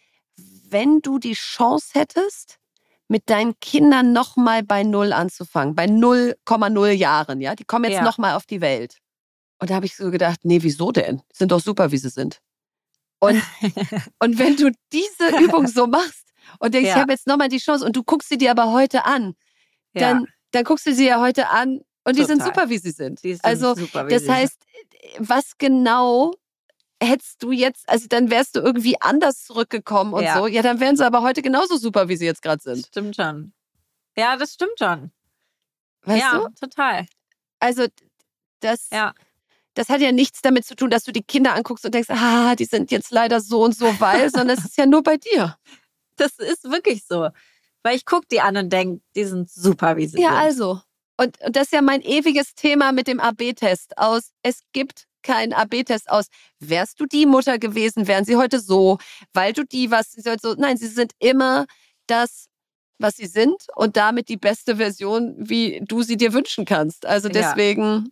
[SPEAKER 3] wenn du die Chance hättest, mit deinen Kindern nochmal bei 0 anzufangen, bei 0,0 Jahren, ja? Die kommen jetzt nochmal auf die Welt. Und da habe ich so gedacht, nee, wieso denn? Die sind doch super, wie sie sind. Und wenn du diese Übung so machst und denkst, ich habe jetzt nochmal die Chance und du guckst sie dir aber heute an, dann guckst du sie ja heute an und die sind super, wie sie sind. Also super, das heißt, was genau hättest du jetzt, also dann wärst du irgendwie anders zurückgekommen und so. Ja, dann wären sie aber heute genauso super, wie sie jetzt gerade sind.
[SPEAKER 1] Stimmt schon. Ja, das stimmt schon.
[SPEAKER 3] Weißt du?
[SPEAKER 1] Total.
[SPEAKER 3] Also das hat ja nichts damit zu tun, dass du die Kinder anguckst und denkst, die sind jetzt leider so und so, sondern es ist ja nur bei dir.
[SPEAKER 1] Das ist wirklich so. Weil ich gucke die an und denke, die sind super, wie sie sind.
[SPEAKER 3] Ja, also. Und das ist ja mein ewiges Thema mit dem AB-Test aus. Es gibt keinen AB-Test aus. Wärst du die Mutter gewesen, wären sie heute so, weil du so. Nein, sie sind immer das, was sie sind und damit die beste Version, wie du sie dir wünschen kannst. Also deswegen.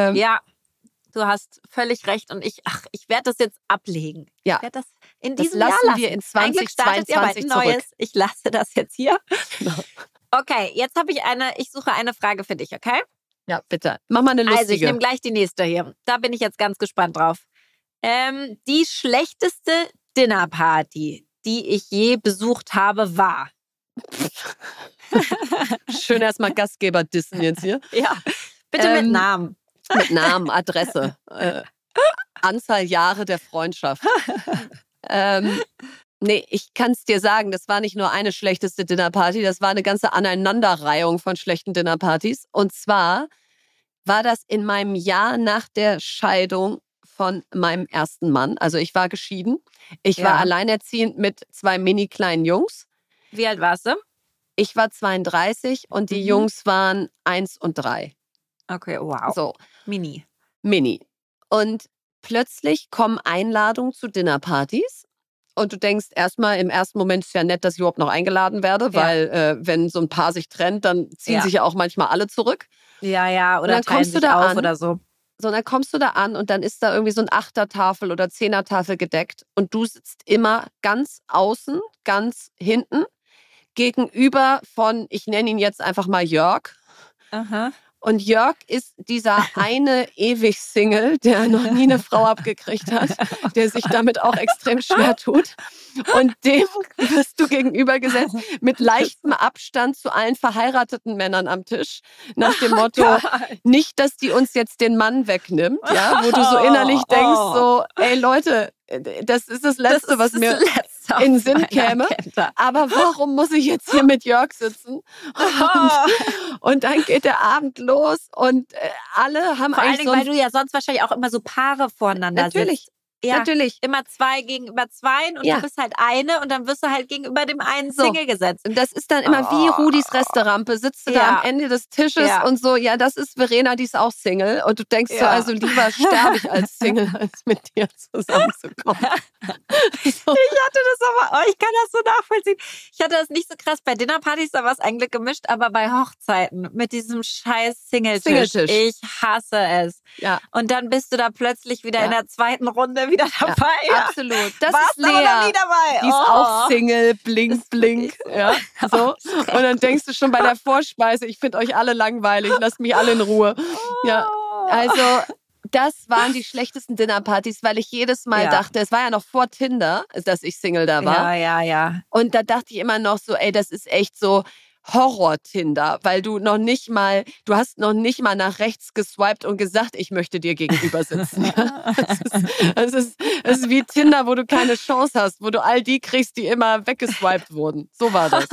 [SPEAKER 1] Du hast völlig recht und ich werde das jetzt ablegen.
[SPEAKER 3] Ja.
[SPEAKER 1] Ich werde das in
[SPEAKER 3] das
[SPEAKER 1] diesem Jahr lassen.
[SPEAKER 3] Wir in 2022
[SPEAKER 1] zurück. Neues. Ich lasse das jetzt hier.
[SPEAKER 3] Genau.
[SPEAKER 1] Okay, jetzt habe ich suche eine Frage für dich, okay?
[SPEAKER 3] Ja, bitte. Mach mal eine lustige.
[SPEAKER 1] Also ich nehme gleich die nächste hier. Da bin ich jetzt ganz gespannt drauf. Die schlechteste Dinnerparty, die ich je besucht habe, war.
[SPEAKER 3] Schön erstmal Gastgeber dissen jetzt hier.
[SPEAKER 1] Ja, bitte mit Namen.
[SPEAKER 3] Mit Namen, Adresse, Anzahl Jahre der Freundschaft. Nee, ich kann es dir sagen, das war nicht nur eine schlechteste Dinnerparty, das war eine ganze Aneinanderreihung von schlechten Dinnerpartys. Und zwar war das in meinem Jahr nach der Scheidung von meinem ersten Mann. Also ich war geschieden. Ich war alleinerziehend mit 2 mini kleinen Jungs.
[SPEAKER 1] Wie alt warst du?
[SPEAKER 3] Ich war 32 und die Jungs waren 1 und 3.
[SPEAKER 1] Okay, wow.
[SPEAKER 3] So.
[SPEAKER 1] Mini.
[SPEAKER 3] Und plötzlich kommen Einladungen zu Dinnerpartys. Und du denkst erstmal, im ersten Moment ist ja nett, dass ich überhaupt noch eingeladen werde, weil wenn so ein Paar sich trennt, dann ziehen sich ja auch manchmal alle zurück.
[SPEAKER 1] Ja, oder dann kommst du da auf oder so.
[SPEAKER 3] So, dann kommst du da an und dann ist da irgendwie so ein 8er-Tafel oder 10er-Tafel gedeckt und du sitzt immer ganz außen, ganz hinten, gegenüber von, ich nenne ihn jetzt einfach mal Jörg.
[SPEAKER 1] Aha.
[SPEAKER 3] Und Jörg ist dieser eine ewig Single, der noch nie eine Frau abgekriegt hat, der sich damit auch extrem schwer tut. Und dem wirst du gegenübergesetzt mit leichtem Abstand zu allen verheirateten Männern am Tisch. Nach dem Motto, nicht, dass die uns jetzt den Mann wegnimmt, ja, wo du so innerlich denkst, so, ey Leute, das ist das Letzte, was mir in den Sinn käme. Aber warum muss ich jetzt hier mit Jörg sitzen? Und dann geht der Abend los und alle haben
[SPEAKER 1] vor
[SPEAKER 3] eigentlich
[SPEAKER 1] allen Dingen, weil du ja sonst wahrscheinlich auch immer so Paare voreinander
[SPEAKER 3] natürlich.
[SPEAKER 1] sitzt. Ja,
[SPEAKER 3] natürlich.
[SPEAKER 1] immer 2 gegenüber 2 und du bist halt eine und dann wirst du halt gegenüber dem einen Single gesetzt.
[SPEAKER 3] Und das ist dann immer wie Rudis Resterampe. Sitzt du da am Ende des Tisches und so, ja, das ist Verena, die ist auch Single. Und du denkst so, also lieber sterbe ich als Single, als mit dir zusammenzukommen.
[SPEAKER 1] Ich hatte das aber, ich kann das so nachvollziehen. Ich hatte das nicht so krass bei Dinnerpartys, da war es eigentlich gemischt, aber bei Hochzeiten mit diesem scheiß Singletisch. Ich hasse es.
[SPEAKER 3] Ja.
[SPEAKER 1] Und dann bist du da plötzlich wieder in der zweiten Runde wieder dabei.
[SPEAKER 3] Ja, absolut. Das
[SPEAKER 1] warst
[SPEAKER 3] ist Lea.
[SPEAKER 1] aber noch nie dabei.
[SPEAKER 3] Die ist auch Single, blink, blink. Ja, so. Und dann denkst du schon bei der Vorspeise, ich finde euch alle langweilig, lasst mich alle in Ruhe. Ja, also das waren die schlechtesten Dinnerpartys, weil ich jedes Mal dachte, es war ja noch vor Tinder, dass ich Single da war.
[SPEAKER 1] Ja.
[SPEAKER 3] Und da dachte ich immer noch so, ey, das ist echt so Horror-Tinder, weil du hast noch nicht mal nach rechts geswiped und gesagt, ich möchte dir gegenüber sitzen. Das ist wie Tinder, wo du keine Chance hast, wo du all die kriegst, die immer weggeswiped wurden. So war das.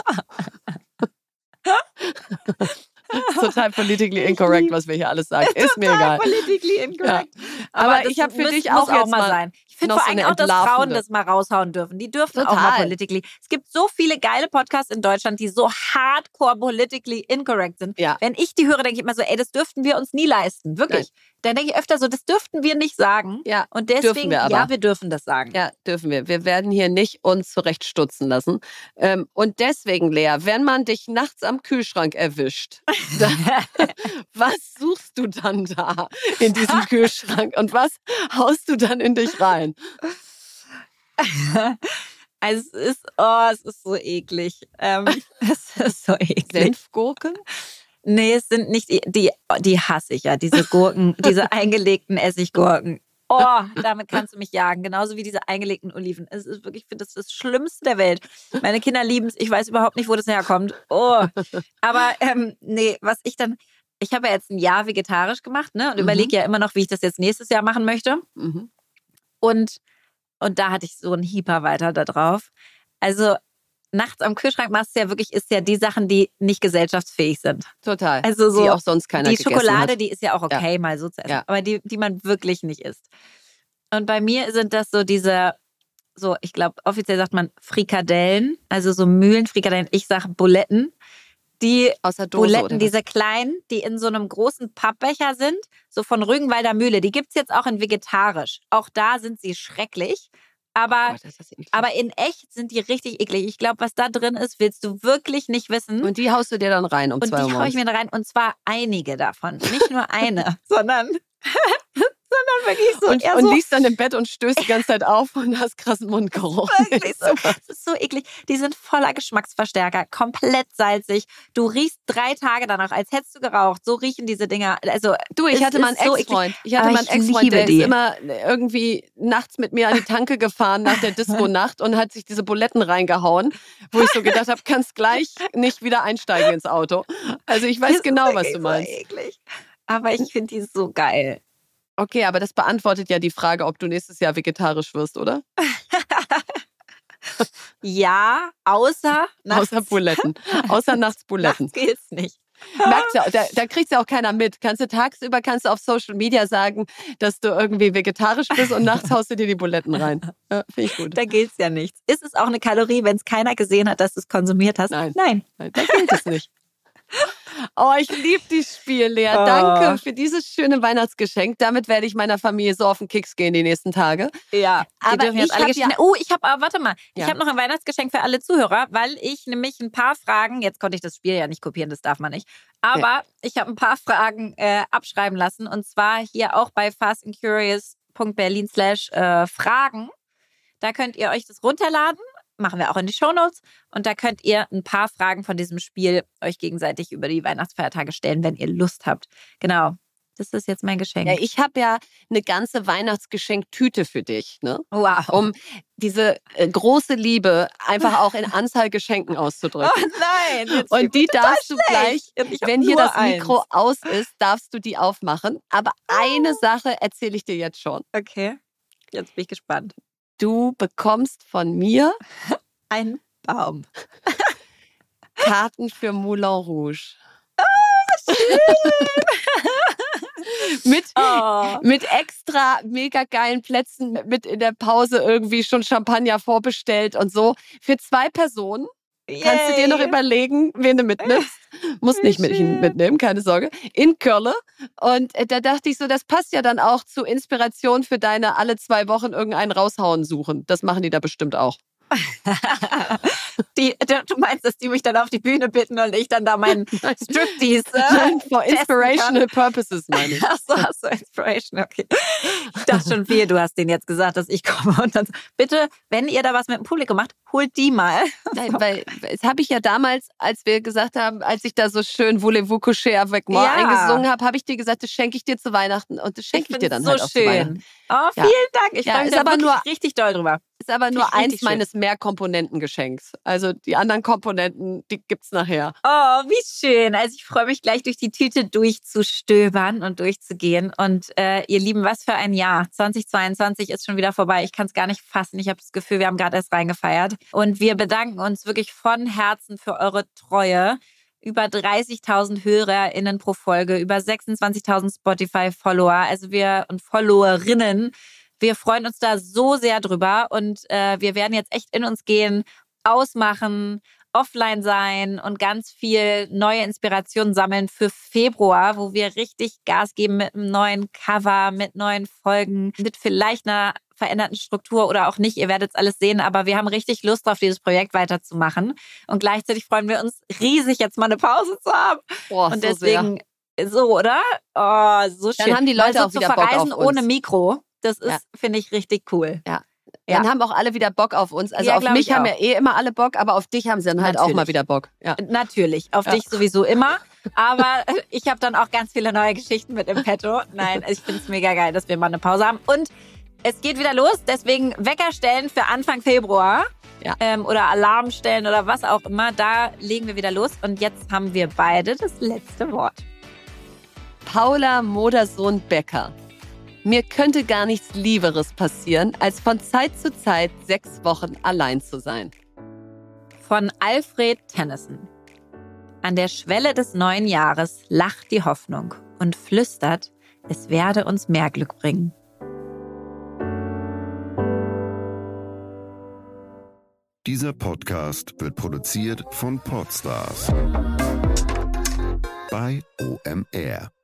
[SPEAKER 3] Total politically incorrect, was wir hier alles sagen. Ist mir egal.
[SPEAKER 1] Politically incorrect.
[SPEAKER 3] Ja. Aber ich habe für dich auch jetzt
[SPEAKER 1] mal sein. Ich finde vor allem auch, dass Frauen das mal raushauen dürfen. Die dürfen auch mal politically. Es gibt so viele geile Podcasts in Deutschland, die so hardcore politically incorrect sind.
[SPEAKER 3] Ja.
[SPEAKER 1] Wenn ich die höre, denke ich immer so, ey, das dürften wir uns nie leisten. Wirklich. Nein. Dann denke ich öfter so, das dürften wir nicht sagen.
[SPEAKER 3] Ja,
[SPEAKER 1] und deswegen, wir dürfen das sagen.
[SPEAKER 3] Ja, dürfen wir. Wir werden hier nicht uns zurechtstutzen lassen. Und deswegen, Lea, wenn man dich nachts am Kühlschrank erwischt, was suchst du dann da in diesem Kühlschrank und was haust du dann in dich rein?
[SPEAKER 1] Also es ist so eklig. Es ist so eklig.
[SPEAKER 3] Senfgurken?
[SPEAKER 1] Nee, es sind nicht, die hasse ich ja, diese Gurken, diese eingelegten Essiggurken. Oh, damit kannst du mich jagen. Genauso wie diese eingelegten Oliven. Es ist wirklich, ich finde, das ist das Schlimmste der Welt. Meine Kinder lieben es. Ich weiß überhaupt nicht, wo das herkommt. Oh. Aber nee, ich habe ja jetzt ein Jahr vegetarisch gemacht, ne? Und überlege ja immer noch, wie ich das jetzt nächstes Jahr machen möchte.
[SPEAKER 3] Mhm.
[SPEAKER 1] Und da hatte ich so einen Hieper weiter da drauf. Also nachts am Kühlschrank machst du ja wirklich, isst ja die Sachen, die nicht gesellschaftsfähig sind.
[SPEAKER 3] Total.
[SPEAKER 1] Also so,
[SPEAKER 3] die auch sonst keiner gegessen hat.
[SPEAKER 1] Die Schokolade, die ist ja auch okay, mal so zu essen. Ja. Aber die man wirklich nicht isst. Und bei mir sind das so ich glaube, offiziell sagt man Frikadellen, also so Mühlenfrikadellen. Ich sage Buletten. Die
[SPEAKER 3] aus der Dose,
[SPEAKER 1] Buletten, diese kleinen, die in so einem großen Pappbecher sind, so von Rügenwalder Mühle. Die gibt es jetzt auch in vegetarisch. Auch da sind sie schrecklich. Aber in echt sind die richtig eklig. Ich glaube, was da drin ist, willst du wirklich nicht wissen.
[SPEAKER 3] Und die haust du dir dann rein um 2 Uhr morgens.
[SPEAKER 1] Und die haue ich mir da rein. Und zwar einige davon. Nicht nur eine, sondern wirklich so.
[SPEAKER 3] Und liegst dann im Bett und stößt die ganze Zeit auf und hast krassen Mundgeruch.
[SPEAKER 1] Wirklich so. Das ist so eklig. Die sind voller Geschmacksverstärker, komplett salzig. Du riechst 3 Tage danach, als hättest du geraucht. So riechen diese Dinger. Also,
[SPEAKER 3] ich hatte mal einen Ex-Freund. Der ist immer irgendwie nachts mit mir an die Tanke gefahren nach der Disco-Nacht und hat sich diese Buletten reingehauen, wo ich so gedacht habe, kannst gleich nicht wieder einsteigen ins Auto. Also ich weiß genau, was du meinst.
[SPEAKER 1] So eklig. Aber ich finde die so geil.
[SPEAKER 3] Okay, aber das beantwortet ja die Frage, ob du nächstes Jahr vegetarisch wirst, oder?
[SPEAKER 1] Ja, außer
[SPEAKER 3] Buletten. Außer nachts Buletten.
[SPEAKER 1] Nachts geht's nicht.
[SPEAKER 3] Merkst du, da kriegt's ja auch keiner mit. Tagsüber kannst du auf Social Media sagen, dass du irgendwie vegetarisch bist und nachts haust du dir die Buletten rein. Ja, finde ich gut.
[SPEAKER 1] Da gilt's ja nichts. Ist es auch eine Kalorie, wenn es keiner gesehen hat, dass du es konsumiert hast?
[SPEAKER 3] Nein, da gilt es nicht. Oh, ich liebe dieses Spiel, Lea. Danke für dieses schöne Weihnachtsgeschenk. Damit werde ich meiner Familie so auf den Keks gehen die nächsten Tage.
[SPEAKER 1] Ja,
[SPEAKER 3] aber
[SPEAKER 1] ich habe noch ein Weihnachtsgeschenk für alle Zuhörer, weil ich nämlich ein paar Fragen, jetzt konnte ich das Spiel ja nicht kopieren, das darf man nicht, aber ich habe ein paar Fragen abschreiben lassen und zwar hier auch bei fastandcurious.berlin/Fragen. Da könnt ihr euch das runterladen. Machen wir auch in die Shownotes. Und da könnt ihr ein paar Fragen von diesem Spiel euch gegenseitig über die Weihnachtsfeiertage stellen, wenn ihr Lust habt. Genau. Das ist jetzt mein Geschenk.
[SPEAKER 3] Ja, ich habe ja eine ganze Weihnachtsgeschenktüte für dich, ne?
[SPEAKER 1] Wow.
[SPEAKER 3] Um diese große Liebe einfach auch in Anzahl Geschenken auszudrücken.
[SPEAKER 1] Oh nein!
[SPEAKER 3] Und die darfst du gleich, wenn hier das Mikro aus ist, darfst du die aufmachen. Aber eine Sache erzähle ich dir jetzt schon.
[SPEAKER 1] Okay, jetzt bin ich gespannt.
[SPEAKER 3] Du bekommst von mir
[SPEAKER 1] einen Baum.
[SPEAKER 3] Karten für Moulin Rouge.
[SPEAKER 1] Oh,
[SPEAKER 3] Mit extra mega geilen Plätzen, mit in der Pause irgendwie schon Champagner vorbestellt und so. Für 2 Personen. Yay. Kannst du dir noch überlegen, wen du mitnimmst? Musst nicht mitnehmen, keine Sorge. In Köln. Und da dachte ich so, das passt ja dann auch zu Inspiration für deine alle 2 Wochen irgendeinen raushauen suchen. Das machen die da bestimmt auch.
[SPEAKER 1] Du meinst, dass die mich dann auf die Bühne bitten und ich dann da meinen Striptease
[SPEAKER 3] for inspirational purposes, meine ich.
[SPEAKER 1] Ach so, Inspiration, okay. Ich dachte schon, du hast denen jetzt gesagt, dass ich komme und dann bitte, wenn ihr da was mit dem Publikum macht, holt die mal.
[SPEAKER 3] Nein, weil das habe ich ja damals, als wir gesagt haben, als ich da so schön Voulez-vous coucher avec moi eingesungen habe ich dir gesagt, das schenke ich dir zu Weihnachten und das schenke ich dir dann so halt auch zu Weihnachten.
[SPEAKER 1] Oh, vielen Dank. Ich freue mich da wirklich richtig doll drüber.
[SPEAKER 3] Ist aber nur eins meines Mehrkomponentengeschenks. Also die anderen Komponenten, die gibt's nachher.
[SPEAKER 1] Oh, wie schön. Also ich freue mich gleich durch die Tüte durchzustöbern und durchzugehen. Und ihr Lieben, was für ein Jahr. 2022 ist schon wieder vorbei. Ich kann es gar nicht fassen. Ich habe das Gefühl, wir haben gerade erst reingefeiert. Und wir bedanken uns wirklich von Herzen für eure Treue. Über 30.000 HörerInnen pro Folge, über 26.000 Spotify-Follower, und Followerinnen. Wir freuen uns da so sehr drüber und wir werden jetzt echt in uns gehen, ausmachen, offline sein und ganz viel neue Inspirationen sammeln für Februar, wo wir richtig Gas geben mit einem neuen Cover, mit neuen Folgen, mit vielleicht einer veränderten Struktur oder auch nicht. Ihr werdet es alles sehen, aber wir haben richtig Lust drauf, dieses Projekt weiterzumachen. Und gleichzeitig freuen wir uns riesig, jetzt mal eine Pause zu haben.
[SPEAKER 3] Boah,
[SPEAKER 1] und deswegen, so, oder? Oh, so schön.
[SPEAKER 3] Dann haben die Leute auch wieder Bock auf uns.
[SPEAKER 1] Verreisen ohne Mikro, das ist, finde ich, richtig cool.
[SPEAKER 3] Ja. Dann haben auch alle wieder Bock auf uns. Also auf mich haben ja immer alle Bock, aber auf dich haben sie dann halt auch mal wieder Bock. Ja.
[SPEAKER 1] Natürlich, auf dich sowieso immer. Aber ich habe dann auch ganz viele neue Geschichten mit im Petto. Nein, ich finde es mega geil, dass wir mal eine Pause haben. Und es geht wieder los, deswegen Wecker stellen für Anfang Februar. Oder Alarm stellen oder was auch immer. Da legen wir wieder los. Und jetzt haben wir beide das letzte Wort.
[SPEAKER 3] Paula Modersohn-Becker. Mir könnte gar nichts Lieberes passieren, als von Zeit zu Zeit 6 Wochen allein zu sein.
[SPEAKER 1] Von Alfred Tennyson. An der Schwelle des neuen Jahres lacht die Hoffnung und flüstert, es werde uns mehr Glück bringen.
[SPEAKER 4] Dieser Podcast wird produziert von Podstars bei OMR.